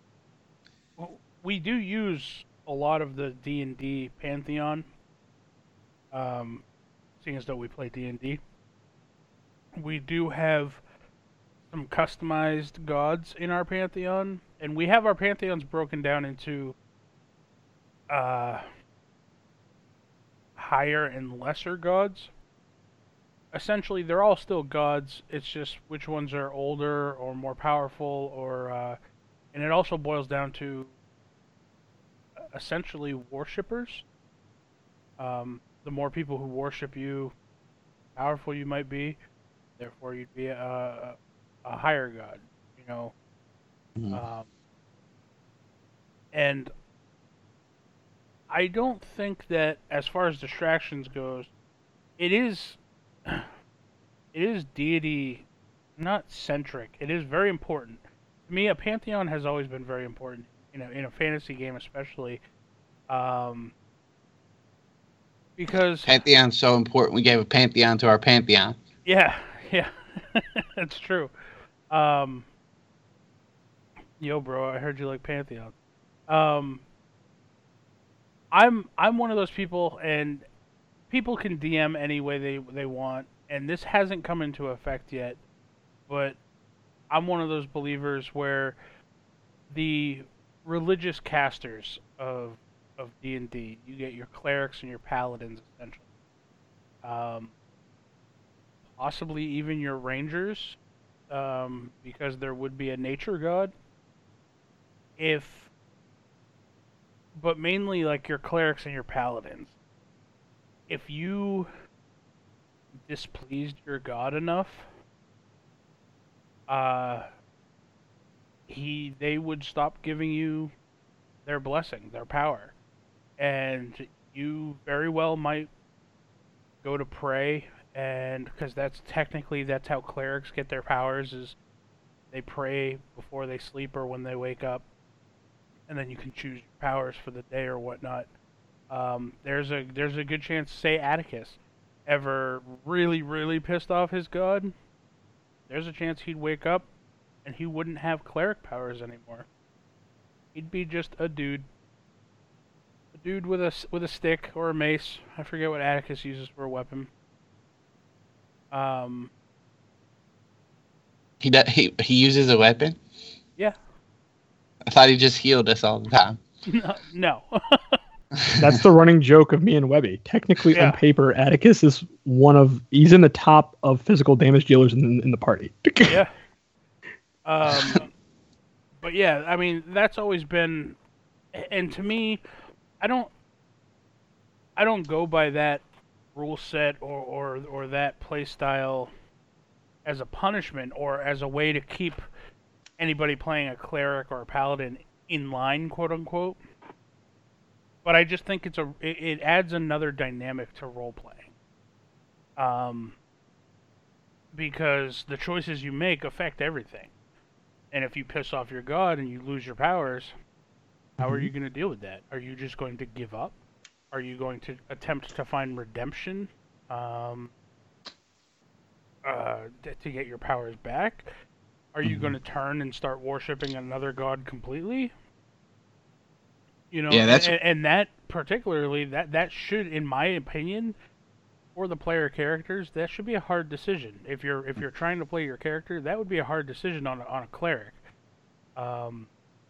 B: we do use a lot of the D and D Pantheon, um, seeing as though we play D and D. We do have some customized gods in our Pantheon, and we have our Pantheons broken down into uh, higher and lesser gods. Essentially, they're all still gods. It's just which ones are older or more powerful, or uh, and it also boils down to essentially worshippers. Um, the more people who worship you, the powerful you might be. Therefore, you'd be a, a higher god. You know, mm-hmm. um, and I don't think that, as far as distractions goes, it is. It is deity, not centric. It is very important. To me, a Pantheon has always been very important, you know, in a fantasy game especially. Um, because...
D: Pantheon's so important, we gave a Pantheon to our Pantheon.
B: Yeah, yeah. That's true. Um, yo, bro, I heard you like Pantheon. Um, I'm I'm one of those people, and people can D M any way they, they want. And this hasn't come into effect yet, but I'm one of those believers where the religious casters of of D and D, you get your clerics and your paladins, essentially. Um, possibly even your rangers, um, because there would be a nature god. If, but mainly like your clerics and your paladins. If you displeased your god enough, uh, he they would stop giving you their blessing, their power, and you very well might go to pray, and because that's technically that's how clerics get their powers, is they pray before they sleep or when they wake up, and then you can choose your powers for the day or whatnot. Um, there's a there's a good chance, say Atticus ever really, really pissed off his god, there's a chance he'd wake up and he wouldn't have cleric powers anymore. He'd be just a dude. A dude with a, with a stick or a mace. I forget what Atticus uses for a weapon. Um,
D: he, does, he, he uses a weapon?
B: Yeah.
D: I thought he just healed us all the time.
B: No. no.
C: That's the running joke of me and Webby. Technically, yeah. On paper, Atticus is one of... He's in the top of physical damage dealers in, in the party.
B: Yeah. Um, but yeah, I mean, that's always been... And to me, I don't... I don't go by that rule set or, or, or that play style as a punishment or as a way to keep anybody playing a cleric or a paladin in line, quote-unquote. But I just think it's a it, it adds another dynamic to role playing. Um, because the choices you make affect everything. And if you piss off your god and you lose your powers, how mm-hmm. are you going to deal with that? Are you just going to give up? Are you going to attempt to find redemption um, uh, to get your powers back? Are you mm-hmm. going to turn and start worshipping another god completely? You know,
D: yeah, that's...
B: and, and that particularly, that, that should, in my opinion, for the player characters, that should be a hard decision. If you're if you're trying to play your character, that would be a hard decision on a, on a cleric. Um,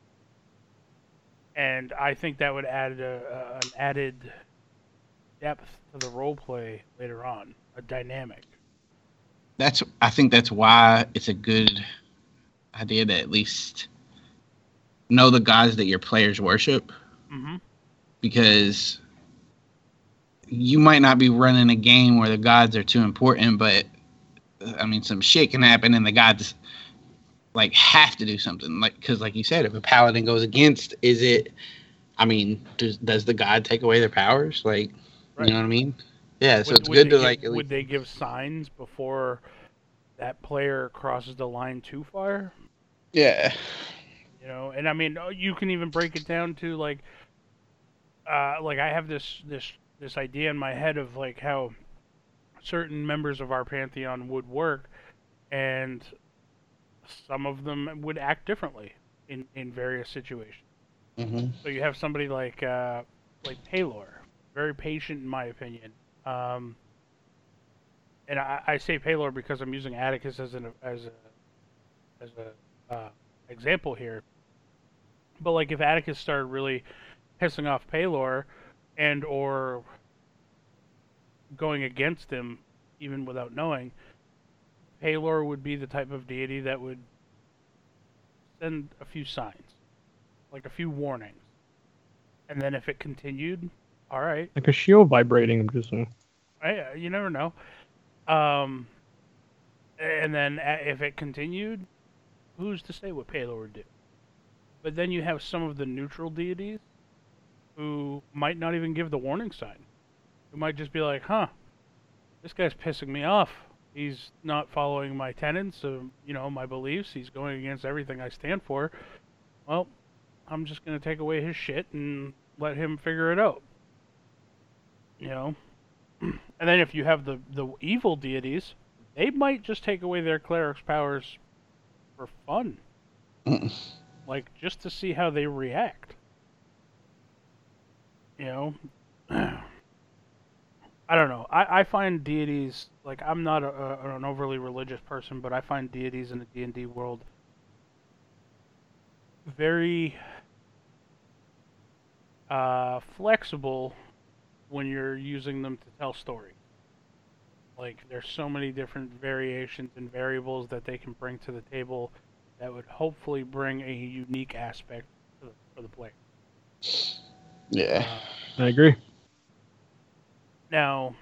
B: and I think that would add a, a, an added depth to the role play later on, a dynamic.
D: That's I think that's why it's a good idea to at least know the gods that your players worship,
B: mm-hmm.
D: because you might not be running a game where the gods are too important, but I mean, some shit can happen and the gods like have to do something. Like, because like you said, if a paladin goes against, is it? I mean, does does the god take away their powers? Like, right. You know what I mean? Yeah. So
B: would,
D: it's good to
B: give,
D: like.
B: Would least... they give signs before that player crosses the line too far?
D: Yeah.
B: You know, and I mean, you can even break it down to like, uh, like I have this this. this idea in my head of like how certain members of our pantheon would work, and some of them would act differently in, in various situations.
D: Mm-hmm.
B: So you have somebody like uh, like Pelor, very patient in my opinion. Um, and I, I say Pelor because I'm using Atticus as an as a as a uh, example here. But like if Atticus started really pissing off Pelor, and or going against him even without knowing, Pelor would be the type of deity that would send a few signs, like a few warnings. And then if it continued, all right.
C: Like a shield vibrating, I'm just saying.
B: I, you never know. Um, and then if it continued, who's to say what Pelor would do? But then you have some of the neutral deities who might not even give the warning sign. Who might just be like, huh, this guy's pissing me off. He's not following my tenets of, you know, my beliefs. He's going against everything I stand for. Well, I'm just going to take away his shit and let him figure it out. You know? And then if you have the, the evil deities, they might just take away their cleric's powers for fun. Like, just to see how they react. You know, I don't know. I, I find deities, like, I'm not a, a, an overly religious person, but I find deities in the D and D world very uh, flexible when you're using them to tell stories. Like, there's so many different variations and variables that they can bring to the table that would hopefully bring a unique aspect to the, for the player.
D: Yeah,
C: uh, I agree.
B: Now,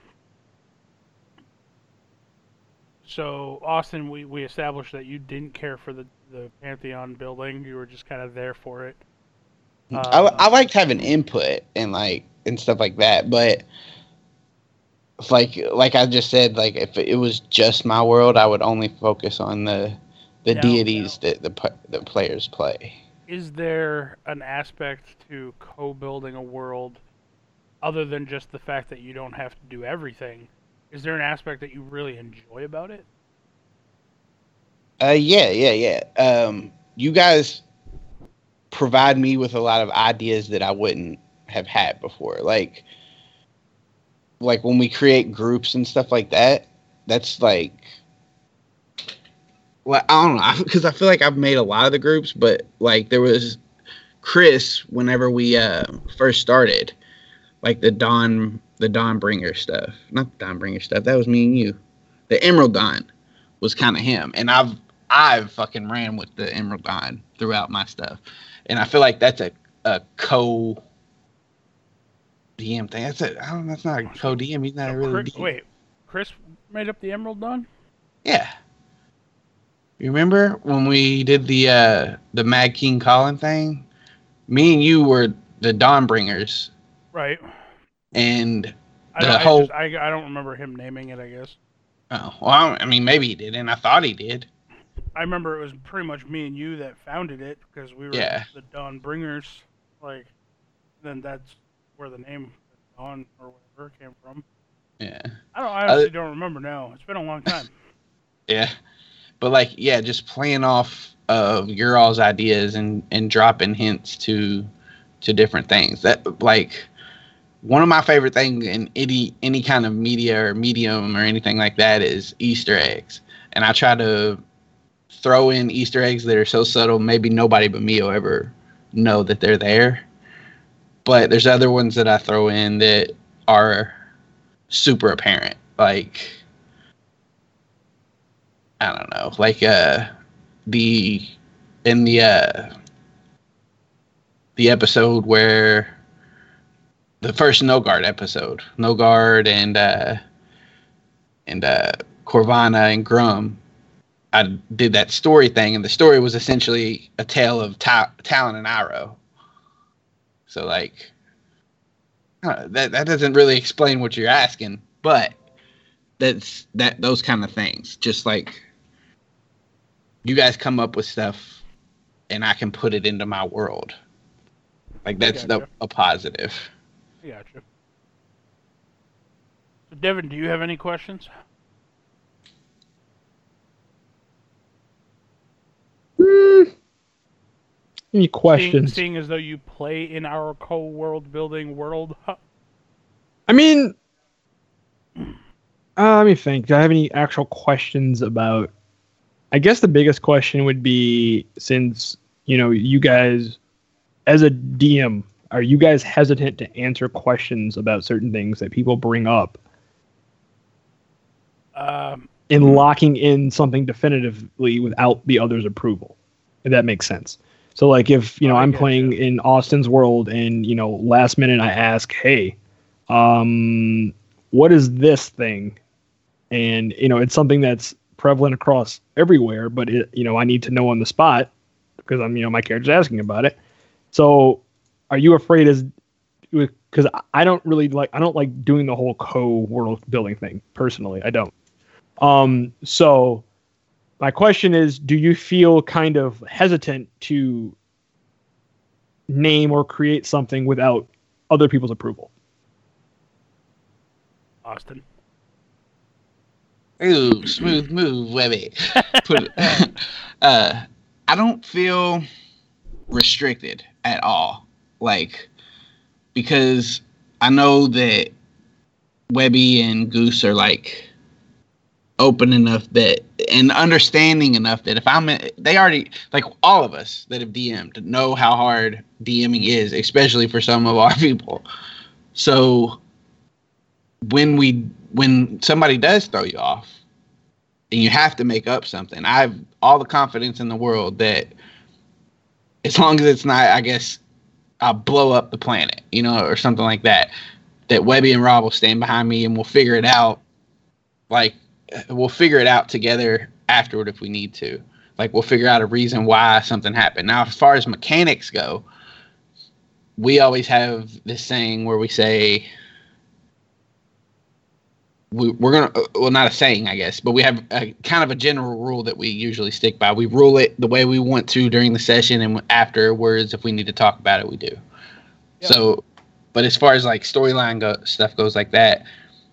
B: so Austin, we, we established that you didn't care for the, the Pantheon building. You were just kind of there for it.
D: Uh, I, I liked having input and like and stuff like that, but like like I just said, like if it was just my world, I would only focus on the the
B: now,
D: deities
B: now,
D: that the the players play.
B: Is there an aspect to co-building a world other than just the fact that you don't have to do everything? Is there an aspect that you really enjoy about it?
D: Uh, yeah, yeah, yeah. Um, you guys provide me with a lot of ideas that I wouldn't have had before. Like, like when we create groups and stuff like that, that's like, well, I don't know, because I feel like I've made a lot of the groups, but like there was Chris whenever we uh, first started, like the Dawn, the Dawnbringer stuff, not the Dawnbringer stuff. That was me and you. The Emerald Dawn was kind of him, and I've I've fucking ran with the Emerald Dawn throughout my stuff, and I feel like that's a a co D M thing. That's a I don't. That's not a co D M. He's not
B: so
D: a really.
B: Chris,
D: D M.
B: Wait, Chris made up the Emerald Dawn?
D: Yeah. You remember when we did the uh, the Mad King Colin thing? Me and you were the Dawnbringers.
B: Right.
D: And the
B: I, I
D: whole...
B: Just, I, I don't remember him naming it, I guess.
D: Oh, well, I mean, maybe he did, and I thought he did.
B: I remember it was pretty much me and you that founded it, because we were
D: yeah.
B: the Dawnbringers. Like, then that's where the name on or wherever it came from.
D: Yeah.
B: I don't. I honestly
D: Uh,
B: don't remember now. It's been a long time.
D: Yeah. But like, yeah, just playing off of your all's ideas and, and dropping hints to to different things. That like one of my favorite things in any any kind of media or medium or anything like that is Easter eggs. And I try to throw in Easter eggs that are so subtle, maybe nobody but me will ever know that they're there. But there's other ones that I throw in that are super apparent. Like, I don't know, like uh, the in the uh, the episode where the first No Guard episode, No Guard and uh, and uh, Corvana and Grum, I did that story thing, and the story was essentially a tale of Ta- Talon and Iroh. So like, uh, that that doesn't really explain what you're asking, but that's that those kind of things. Just like you guys come up with stuff, and I can put it into my world. Like that's the
B: gotcha.
D: a positive.
B: I gotcha. So, Devin, do you have any questions?
C: Hmm. Any
B: Seeing,
C: questions?
B: seeing as though you play in our co-world building world. Huh.
C: I mean, uh, let me think. Do I have any actual questions about? I guess the biggest question would be, since you know you guys, as a D M, are you guys hesitant to answer questions about certain things that people bring up
B: Um,
C: in locking in something definitively without the other's approval? If that makes sense. So, like, if you know
B: I
C: I'm
B: get
C: playing
B: you.
C: in Austin's world, and you know last minute I ask, "Hey, um, what is this thing?" And you know it's something that's prevalent across everywhere, but it, you know I need to know on the spot because I'm you know my character's asking about it. So, are you afraid as because I don't really like I don't like doing the whole co-world building thing personally. I don't. Um, so my question is, do you feel kind of hesitant to name or create something without other people's approval?
B: Austin.
D: Ooh, smooth move, Webby. Put it, uh, I don't feel restricted at all. Like, because I know that Webby and Goose are like open enough that and understanding enough that if I'm they already like all of us that have D M'd know how hard DMing is, especially for some of our people. So when we when somebody does throw you off and you have to make up something, I have all the confidence in the world that as long as it's not, I guess, I'll blow up the planet, you know, or something like that, that Webby and Rob will stand behind me and we'll figure it out. Like, we'll figure it out together afterward if we need to. Like, we'll figure out a reason why something happened. Now, as far as mechanics go, we always have this saying where we say, we, we're going to, well, not a saying, I guess, but we have a kind of a general rule that we usually stick by. We rule it the way we want to during the session, and afterwards, if we need to talk about it, we do.
B: Yep.
D: So, but as far as like storyline go, stuff goes like that,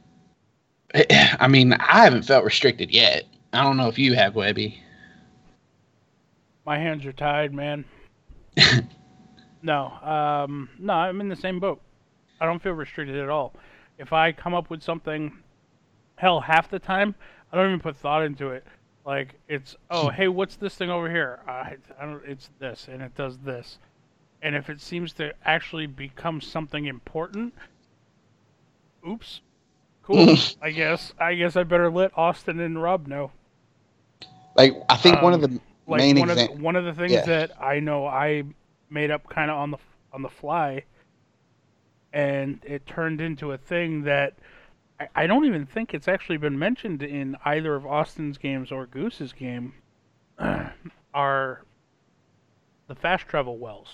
D: I mean, I haven't felt restricted yet. I don't know if you have, Webby.
B: My hands are tied, man. no, um, no, I'm in the same boat. I don't feel restricted at all. If I come up with something, hell, half the time, I don't even put thought into it. Like, it's, oh, hey, what's this thing over here? I, I don't, it's this, and it does this. And if it seems to actually become something important, oops. Cool. I guess. I guess I better let Austin and Rob know.
D: Like, I think
B: Um,
D: one of the
B: Like
D: main
B: one of the,
D: examples.
B: one of the things
D: Yeah.
B: that I know I made up kind of on the on the fly, and it turned into a thing that I, I don't even think it's actually been mentioned in either of Austin's games or Goose's game. Are the fast travel wells?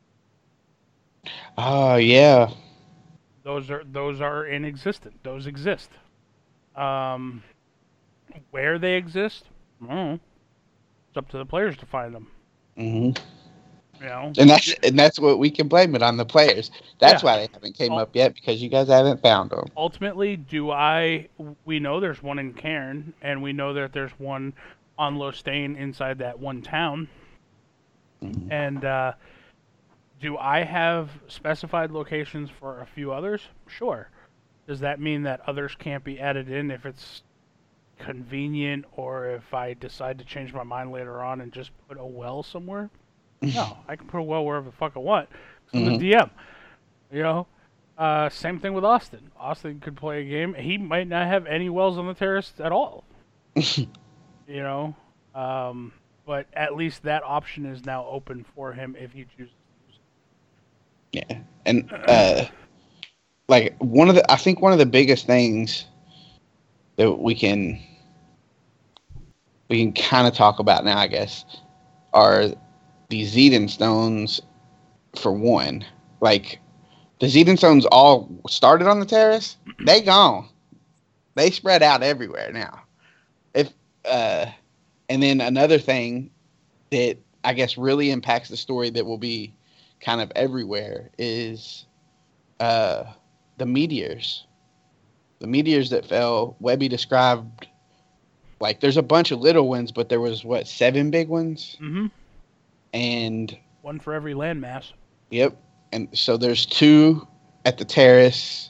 D: Oh, yeah.
B: Those are those are in existence. Those exist. Um, where they exist, I don't know. It's up to the players to find them.
D: hmm
B: You know,
D: And that's and that's what we can blame it on the players. That's
B: Yeah.
D: why they haven't came
B: Ul-
D: up yet, because you guys haven't found them.
B: ultimately, do I? We know there's one in Cairn, and we know that there's one on Lostain inside that one town.
D: Mhm.
B: And uh, do I have specified locations for a few others? Sure. Does that mean that others can't be added in if it's convenient, or if I decide to change my mind later on and just put a well somewhere? No, I can put a well wherever the fuck I want. 'Cause I'm
D: Mhm.
B: the D M. You know? Uh, same thing with Austin. Austin could play a game. He might not have any wells on the terrace at all. You know? Um, but at least that option is now open for him if he chooses to use it.
D: Yeah, and uh, like one of the, I think one of the biggest things that we can we can kind of talk about now, I guess, are the Zeden stones. For one, like the Zeden stones all started on the terrace, they gone, they spread out everywhere now. If uh, and then another thing that I guess really impacts the story that will be kind of everywhere is uh, the meteors. The meteors that fell. Webby described, like, there's a bunch of little ones, but there was, what, seven big ones?
B: Mm-hmm.
D: And,
B: One for every landmass.
D: yep. And so there's two at the terrace,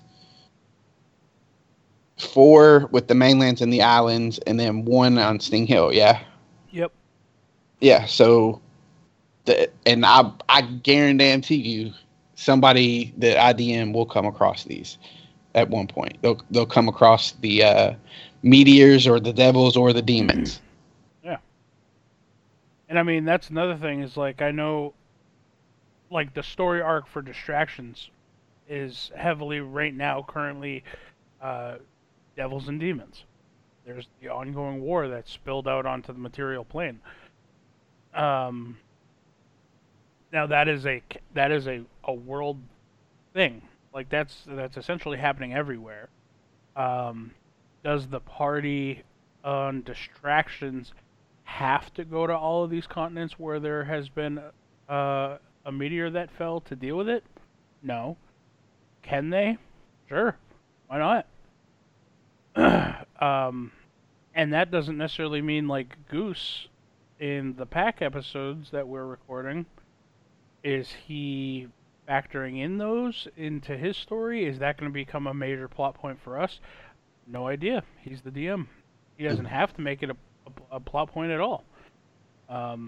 D: four with the mainlands and the islands, and then one on Sting Hill, yeah?
B: Yep.
D: Yeah, so, the, and I I guarantee you, somebody that I D M will come across these at one point. They'll they'll come across the uh, meteors or the devils or the demons.
B: Yeah. And I mean, that's another thing is, like, I know, like, the story arc for Distractions is heavily, right now, currently, uh, devils and demons. There's the ongoing war that's spilled out onto the material plane. Um, now that is a that is a, a world thing. Like, that's that's essentially happening everywhere. Um, does the party on Distractions have to go to all of these continents where there has been uh, a meteor that fell to deal with it? No. Can they? Sure. Why not? um, and that doesn't necessarily mean, like, Goose in the pack episodes that we're recording. Is he factoring in those into his story? Is that going to become a major plot point for us? No idea. He's the D M. He doesn't have to make it a, a, a plot point at all. Um,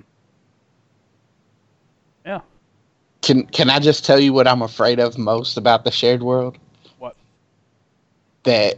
B: yeah.
D: Can can I just tell you what I'm afraid of most about the shared world?
B: What?
D: That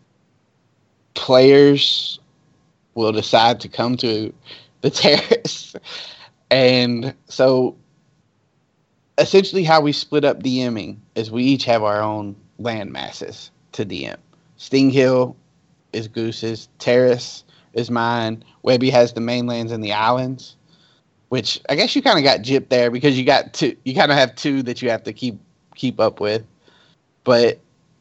D: players will decide to come to the terrace. And so essentially how we split up DMing is we each have our own land masses to D M. Sting Hill is Goose's, Terrace is mine, Webby has the mainlands and the islands, which I guess you kind of got gypped there because you got two, you kind of have two that you have to keep keep up with. But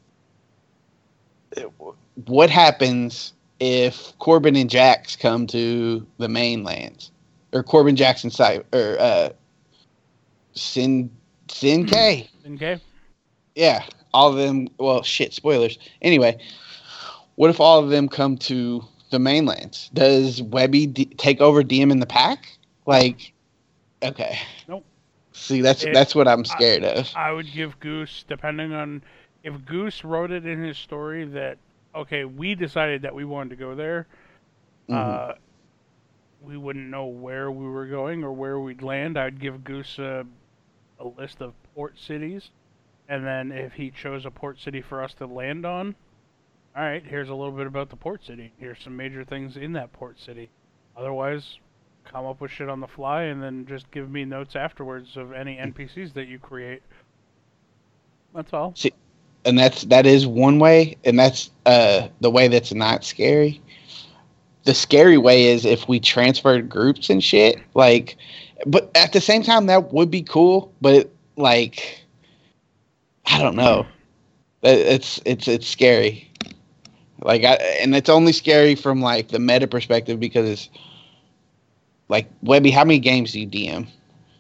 D: what happens if Corbin and Jax come to the mainlands, or Corbin Jackson site, or uh, Sin Sin K?
B: Okay.
D: Yeah, all of them. Well, shit. Spoilers. Anyway, what if all of them come to the mainlands? Does Webby d- take over D M in the pack? Like, okay.
B: Nope.
D: See, that's
B: It-
D: that's what I'm scared of.
B: I would give Goose, depending on if Goose wrote it in his story that, okay, we decided that we wanted to go there.
D: Mhm.
B: Uh, we wouldn't know where we were going or where we'd land. I'd give Goose a, a list of port cities, and then if he chose a port city for us to land on, all right, here's a little bit about the port city. Here's some major things in that port city. Otherwise, come up with shit on the fly, and then just give me notes afterwards of any N P Cs that you create. That's all.
D: And that's that is one way, and that's uh, the way that's not scary. The scary way is if we transferred groups and shit. Like, but at the same time, that would be cool. But like, I don't know. It's it's it's scary. Like, I, and it's only scary from like the meta perspective because, like, Webby, how many games do you D M?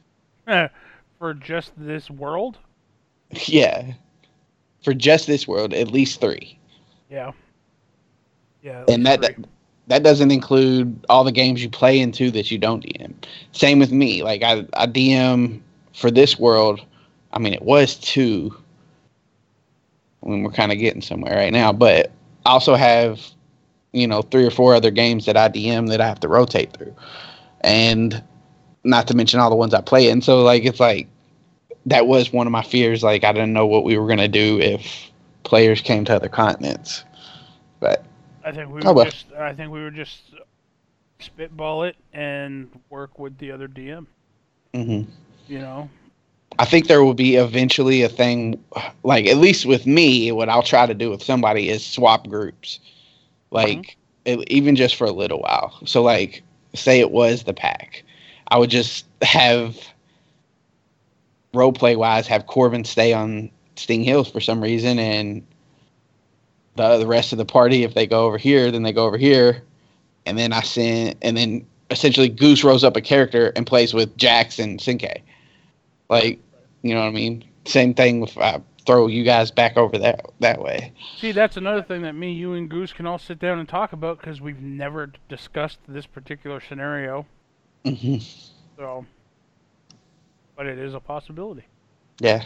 B: For just this world?
D: Yeah. For just this world, at least three.
B: Yeah. Yeah. at
D: And
B: least
D: that, that
B: three.
D: that doesn't include all the games you play into that you don't D M. Same with me. Like I, I D M for this world. I mean, it was two. I mean, we're kind of getting somewhere right now, but I also have, you know, three or four other games that I D M that I have to rotate through, and not to mention all the ones I play in. So like, it's like that was one of my fears. Like I didn't know what we were gonna do if players came to other continents, but.
B: I think we
D: Oh,
B: would
D: well.
B: just. I think we would just spitball it and work with the other D M.
D: Mm-hmm.
B: You know.
D: I think there will be eventually a thing, like at least with me, what I'll try to do with somebody is swap groups, like it, even just for a little while. So like, say it was the pack, I would just have role play wise have Corbin stay on Sting Hills for some reason, and the the rest of the party, if they go over here, then they go over here, and then I send, and then essentially Goose rolls up a character and plays with Jax and Sinke. Like, you know what I mean? Same thing if I throw you guys back over that that way.
B: See, that's another thing that me, you, and Goose can all sit down and talk about because we've never discussed this particular scenario.
D: Mm-hmm.
B: So, but it is a possibility.
D: Yeah.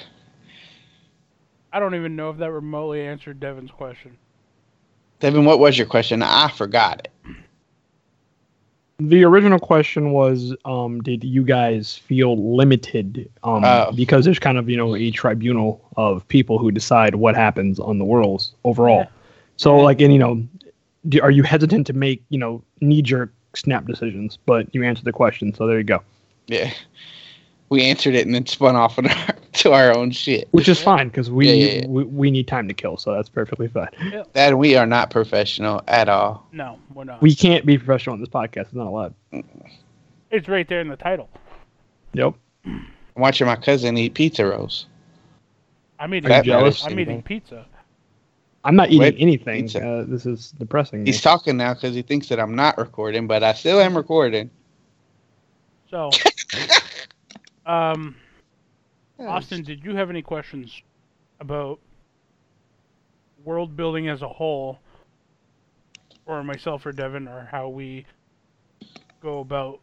B: I don't even know if that remotely answered Devin's question.
D: Devin, what was your question? I forgot it.
C: The original question was, um, did you guys feel limited? Um,
D: Oh.
C: because there's kind of, you know, a tribunal of people who decide what happens on the worlds overall.
B: Yeah.
C: So, like, and, you know, do, are you hesitant to make, you know, knee-jerk snap decisions? But you answered the question, so there you go.
D: Yeah. We answered it and then spun off on our, to our own shit.
C: Which is fine, because we,
D: Yeah, yeah, yeah.
C: we we need time to kill, so that's perfectly fine.
D: That we are not professional at all.
B: No, we're not.
C: We can't be professional on this podcast. It's not allowed.
B: It's right there in the title.
C: Yep.
D: I'm watching my cousin eat pizza rolls.
B: I'm eating.
D: That
C: jealous?
B: I'm eating pizza.
C: I'm not eating
D: Wait,
C: anything.
D: pizza.
C: Uh, this is depressing.
D: He's talking now because he thinks that I'm not recording, but I still am recording.
B: So, um, Austin, did you have any questions about world building as a whole, or myself or Devin, or how we go about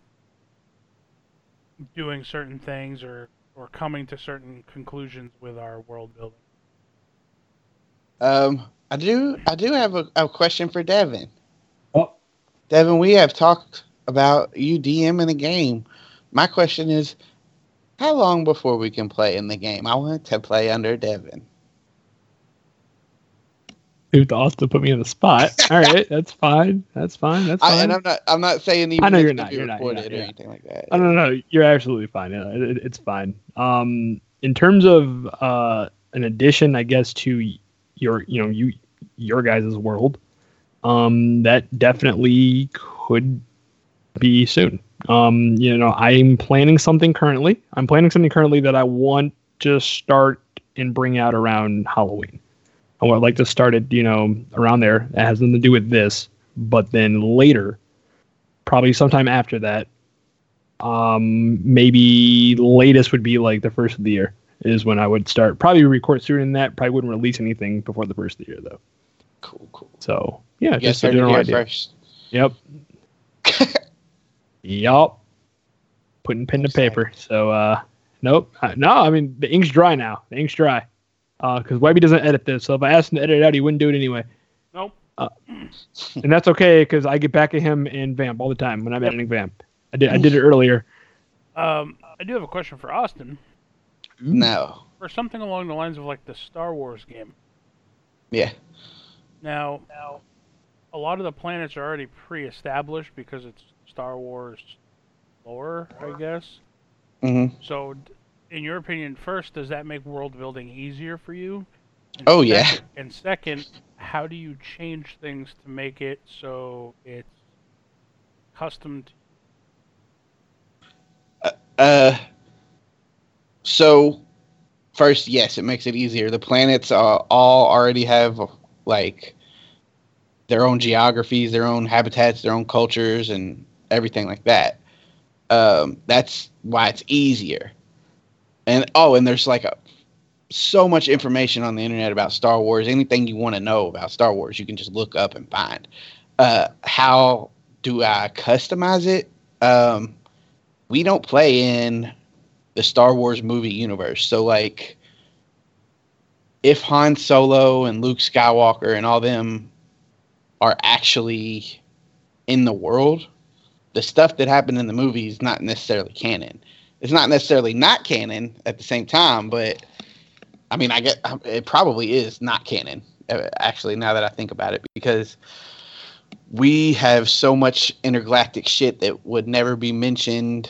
B: doing certain things or, or coming to certain conclusions with our world building?
D: Um, I do. I do have a, a question for Devin.
C: Oh.
D: Devin, we have talked about you DMing a game. My question is, how long before we can play in the game? I want to play under Devin.
C: Dude, Austin put me in the spot. All right, that's fine. That's fine. That's fine.
D: I, and I'm not. I'm not saying even
C: I know
D: if
C: you're
D: it
C: not,
D: be
C: you're not, you're
D: recorded
C: not,
D: or
C: yeah.
D: anything like that.
C: Oh, no, no, no. You're absolutely fine. Yeah, it, it- it's fine. Um, in terms of uh, an addition, I guess, to your, you know, you your guys' world, um, that definitely could be soon. Um, you know, I'm planning something currently. I'm planning something currently that I want to start and bring out around Halloween. I would like to start it, you know, around there. It has nothing to do with this, but then later, probably sometime after that, um, maybe latest would be like the first of the year is when I would start. Probably record sooner than that. Probably wouldn't release anything before the first of the year though.
D: Cool, cool.
C: So yeah,
D: You guys
C: just a
D: heard it
C: general
D: here
C: idea.
D: first.
C: Yep. Yup. Putting pen to paper. So uh, nope. Uh, no, I mean the ink's dry now. The ink's dry. Uh, because Webby doesn't edit this, so if I asked him to edit it out, he wouldn't do it anyway.
B: Nope.
C: And that's okay because I get back at him in Vamp all the time when I'm
B: Yep.
C: editing Vamp. I did I did it earlier.
B: Um, I do have a question for Austin.
D: No.
B: For something along the lines of like the Star Wars game.
D: Yeah.
B: Now, now, a lot of the planets are already pre-established because it's Star Wars lore, I guess.
D: Mm-hmm.
B: So, d- in your opinion, first, does that make world building easier for you? And
D: Oh, yeah.
B: second- And second, how do you change things to make it so it's custom to
D: Uh, so first, yes, it makes it easier. The planets uh, all already have like their own geographies, their own habitats, their own cultures, and everything like that. Um, that's why it's easier. And oh, and there's like a so much information on the internet about Star Wars. Anything you want to know about Star Wars, you can just look up and find. Uh, how do I customize it? Um, we don't play in the Star Wars movie universe. So, like, if Han Solo and Luke Skywalker and all them are actually in the world, the stuff that happened in the movie is not necessarily canon. It's not necessarily not canon at the same time, but I mean, I get it probably is not canon, actually, now that I think about it, because we have so much intergalactic shit that would never be mentioned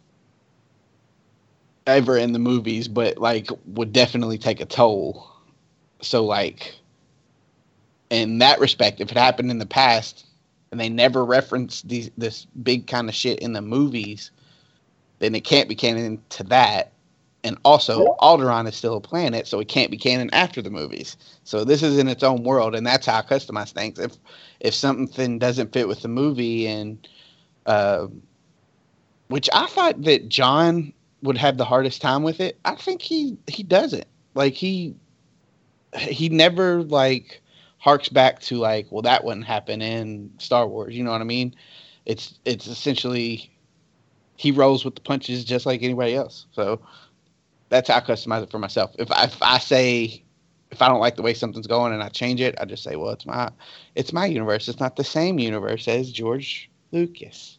D: ever in the movies, but like would definitely take a toll. So, like, in that respect, if it happened in the past and they never referenced these this big kind of shit in the movies, then it can't be canon to that. And also, Alderaan is still a planet, so it can't be canon after the movies. So this is in its own world, and that's how I customize things. If if something doesn't fit with the movie, and uh, which I thought that John would have the hardest time with it, I think he he doesn't. Like he he never like harks back to like, well, that wouldn't happen in Star Wars. You know what I mean? It's it's essentially he rolls with the punches just like anybody else. So. That's how I customize it for myself. If I, if I say, if I don't like the way something's going and I change it, I just say, well, it's my, it's my universe. It's not the same universe as George Lucas.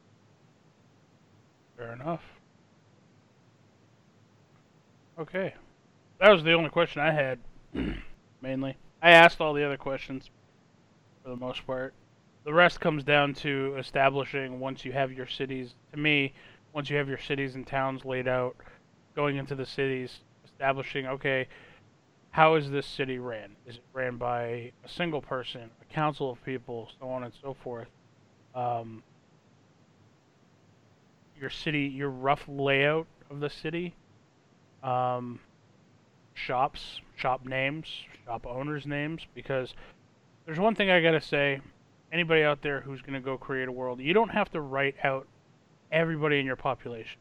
B: Fair enough. Okay. That was the only question I had, mainly. I asked all the other questions, for the most part. The rest comes down to establishing, once you have your cities, to me, once you have your cities and towns laid out, going into the cities, establishing, okay, how is this city ran? Is it ran by a single person, a council of people, so on and so forth? Um, your city, your rough layout of the city, um, shops, shop names, shop owners' names, because there's one thing I gotta say, anybody out there who's gonna go create a world, you don't have to write out everybody in your population.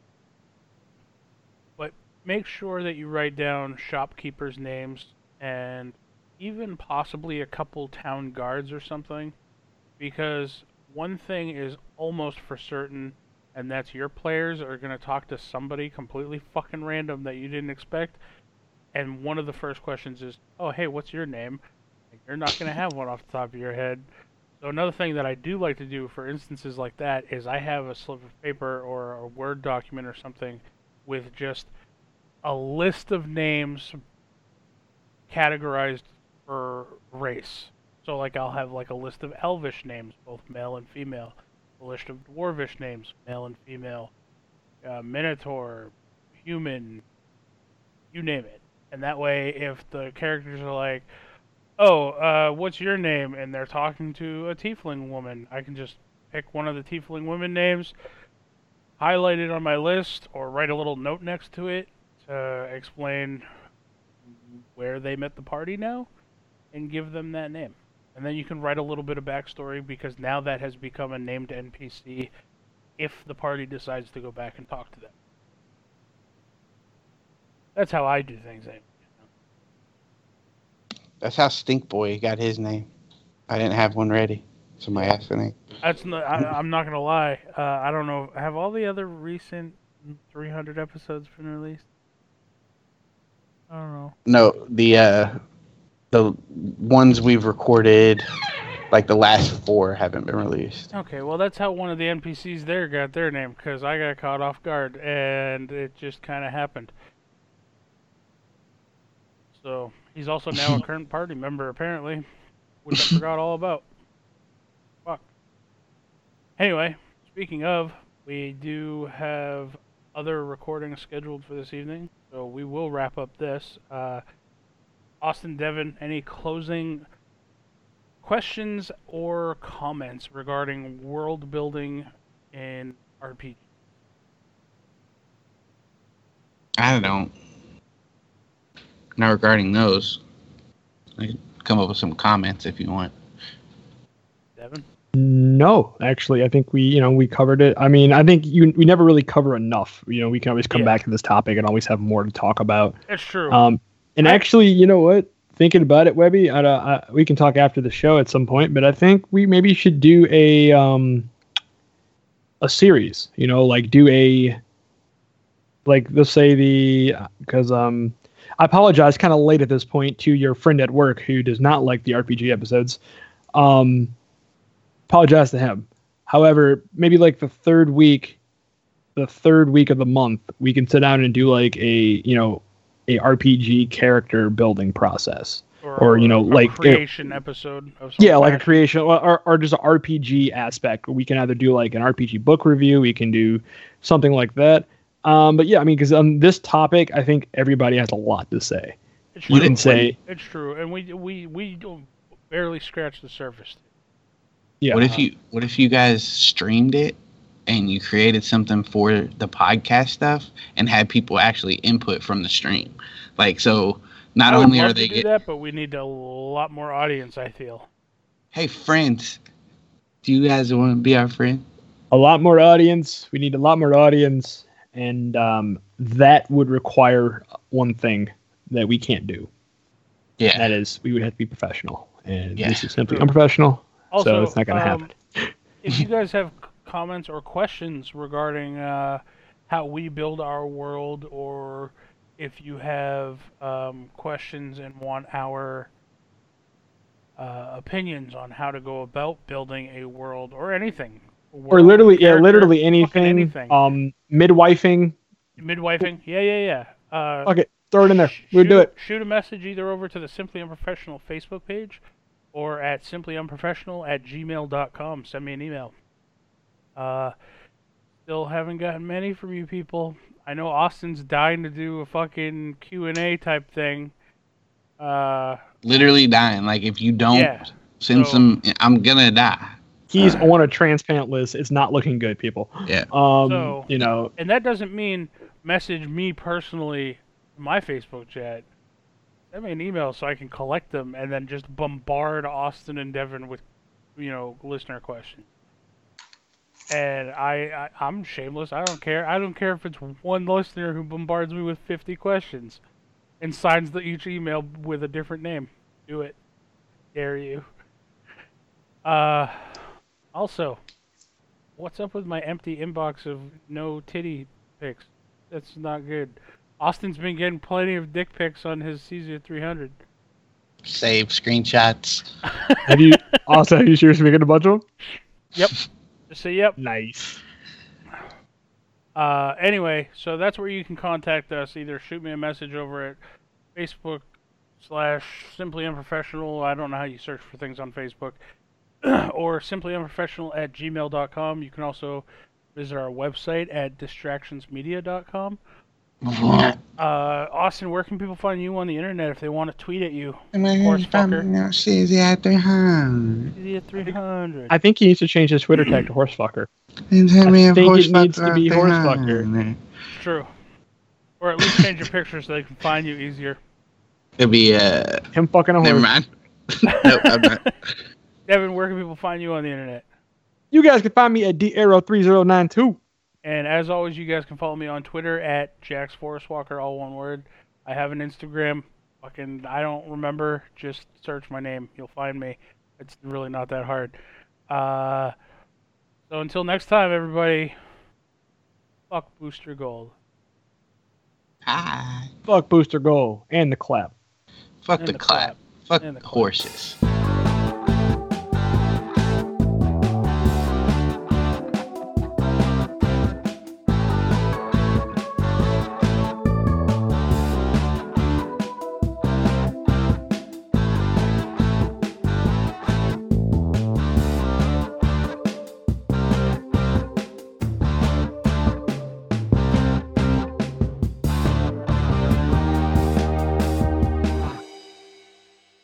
B: Make sure that you write down shopkeepers' names and even possibly a couple town guards or something, because one thing is almost for certain, and that's your players are going to talk to somebody completely fucking random that you didn't expect, and one of the first questions is, oh, hey, what's your name? You're not going to have one off the top of your head. So another thing that I do like to do for instances like that is I have a slip of paper or a Word document or something with just a list of names categorized per race. So like I'll have like a list of Elvish names, both male and female, a list of Dwarvish names, male and female, uh, Minotaur, human, you name it. And that way, if the characters are like, oh, uh, what's your name? And they're talking to a tiefling woman, I can just pick one of the tiefling women names, highlight it on my list, or write a little note next to it, to explain where they met the party now, and give them that name. And then you can write a little bit of backstory, because now that has become a named N P C if the party decides to go back and talk to them. That's how I do things. Anyway.
D: That's how Stink Boy got his name. I didn't have one ready. Somebody asked for me.
B: That's not, I, I'm not going to lie. Uh, I don't know. Have all the other recent three hundred episodes been released? I don't know.
D: No, the uh, the ones we've recorded, like the last four, haven't been released.
B: Okay, well that's how one of the N P Cs there got their name, because I got caught off guard, and it just kind of happened. So he's also now a current party member, apparently, which I forgot all about. Fuck. Anyway, speaking of, we do have other recordings scheduled for this evening, so we will wrap up this. Uh, Austin, Devin, any closing questions or comments regarding world building in R P G?
D: I don't. Not regarding those. I can come up with some comments if you want.
B: Devin?
C: No, actually, I think we, you know, we covered it. I mean, I think you we never really cover enough. You know, we can always come
B: Yeah.
C: back to this topic and always have more to talk about.
B: That's true.
C: Um, and
B: I-
C: actually, you know what? Thinking about it, Webby, I, I, we can talk after the show at some point. But I think we maybe should do a um, a series. You know, like do a like let's say the because um, I apologize, kind of late at this point to your friend at work who does not like the R P G episodes. Um, apologize to him. However, maybe like the third week, the third week of the month, we can sit down and do like a you know. a R P G character building process, or, you know,
B: a
C: like
B: creation episode of some
C: yeah, like a
B: fashion.
C: creation, or, or just an R P G aspect. We can either do like an R P G book review, we can do something like that. Um, but yeah, I mean, because on this topic, I think everybody has a lot to say.
B: It's
C: You
B: true.
C: can say,
B: It's true, and we we we don't barely scratch the surface.
C: yeah,
D: What if you What if you guys streamed it and you created something for the podcast stuff and had people actually input from the stream? Like, so not
B: I would
D: only
B: love
D: are they
B: to do
D: get,
B: that, but we need a lot more audience. I feel.
D: hey friends, do you guys want to be our friend?
C: a lot more audience. We need a lot more audience, and um, that would require one thing that we can't do.
D: Yeah.
C: That is, we would have to be professional, and
D: Yeah.
C: this is simply
B: True.
C: unprofessional.
B: Also,
C: so it's not going to
B: um,
C: happen.
B: If you guys have c- comments or questions regarding uh, how we build our world, or if you have um, questions and want our uh, opinions on how to go about building a world or anything,
C: Or
B: world,
C: literally, yeah,
B: character,
C: literally
B: fucking
C: anything.
B: anything.
C: Um, midwifing.
B: midwifing, yeah, yeah, yeah. Uh,
C: Fuck it, throw it in there.
B: sh-
C: We'll
B: shoot
C: do
B: a-
C: it.
B: Shoot a message either over to the Simply Unprofessional Facebook page or at simplyunprofessional at gmail dot com. Send me an email. Uh, still haven't gotten many from you people. I know Austin's dying to do a fucking Q and A type thing. Uh,
D: Literally dying. Like, if you don't
B: Yeah.
D: send
B: So-
D: some, I'm gonna die.
C: He's on a transplant list. It's not looking good, people.
D: Yeah.
C: Um,
B: So-
C: you know,
B: and that doesn't mean message me personally in my Facebook chat. Send me an email so I can collect them and then just bombard Austin and Devin with, you know, listener questions. And I, I, I'm shameless. I don't care. I don't care if it's one listener who bombards me with fifty questions and signs the, each email with a different name. Do it. Dare you. Uh, also, what's up with my empty inbox of no titty pics? That's not good. Austin's been getting plenty of dick pics on his C Z three hundred.
D: Save screenshots.
C: have you also have you seriously making a bunch of them?
B: Yep. Just say yep.
C: Nice.
B: Uh, anyway, so that's where you can contact us. Either shoot me a message over at Facebook slash Simply Unprofessional. I don't know how you search for things on Facebook. Or Simply Unprofessional at gmail dot com. You can also visit our website at distractions media dot com. Uh, Austin, where can people find you on the internet if they want to tweet at you? Horse fucker.
D: C Z three hundred.
B: C Z three hundred.
C: I think he needs to change his Twitter tag to horsefucker.
D: And
C: I think it needs to be horsefucker.
B: True. Or at least change your picture so they can find you easier.
D: It'll be, uh,
C: Him fucking a horse.
D: never mind. Nope, I'm not.
B: Devin, where can people find you on the internet?
C: You guys can find me at D Arrow three zero nine two.
B: And as always, you guys can follow me on Twitter at Jax Forest Walker, all one word. I have an Instagram. Fucking, I don't remember. Just search my name. You'll find me. It's really not that hard. Uh, so until next time, everybody, fuck Booster Gold.
D: Hi.
C: Fuck Booster Gold and the clap.
D: Fuck
B: And
D: the
B: the
D: clap.
B: clap.
D: Fuck
B: And the clap.
D: horses.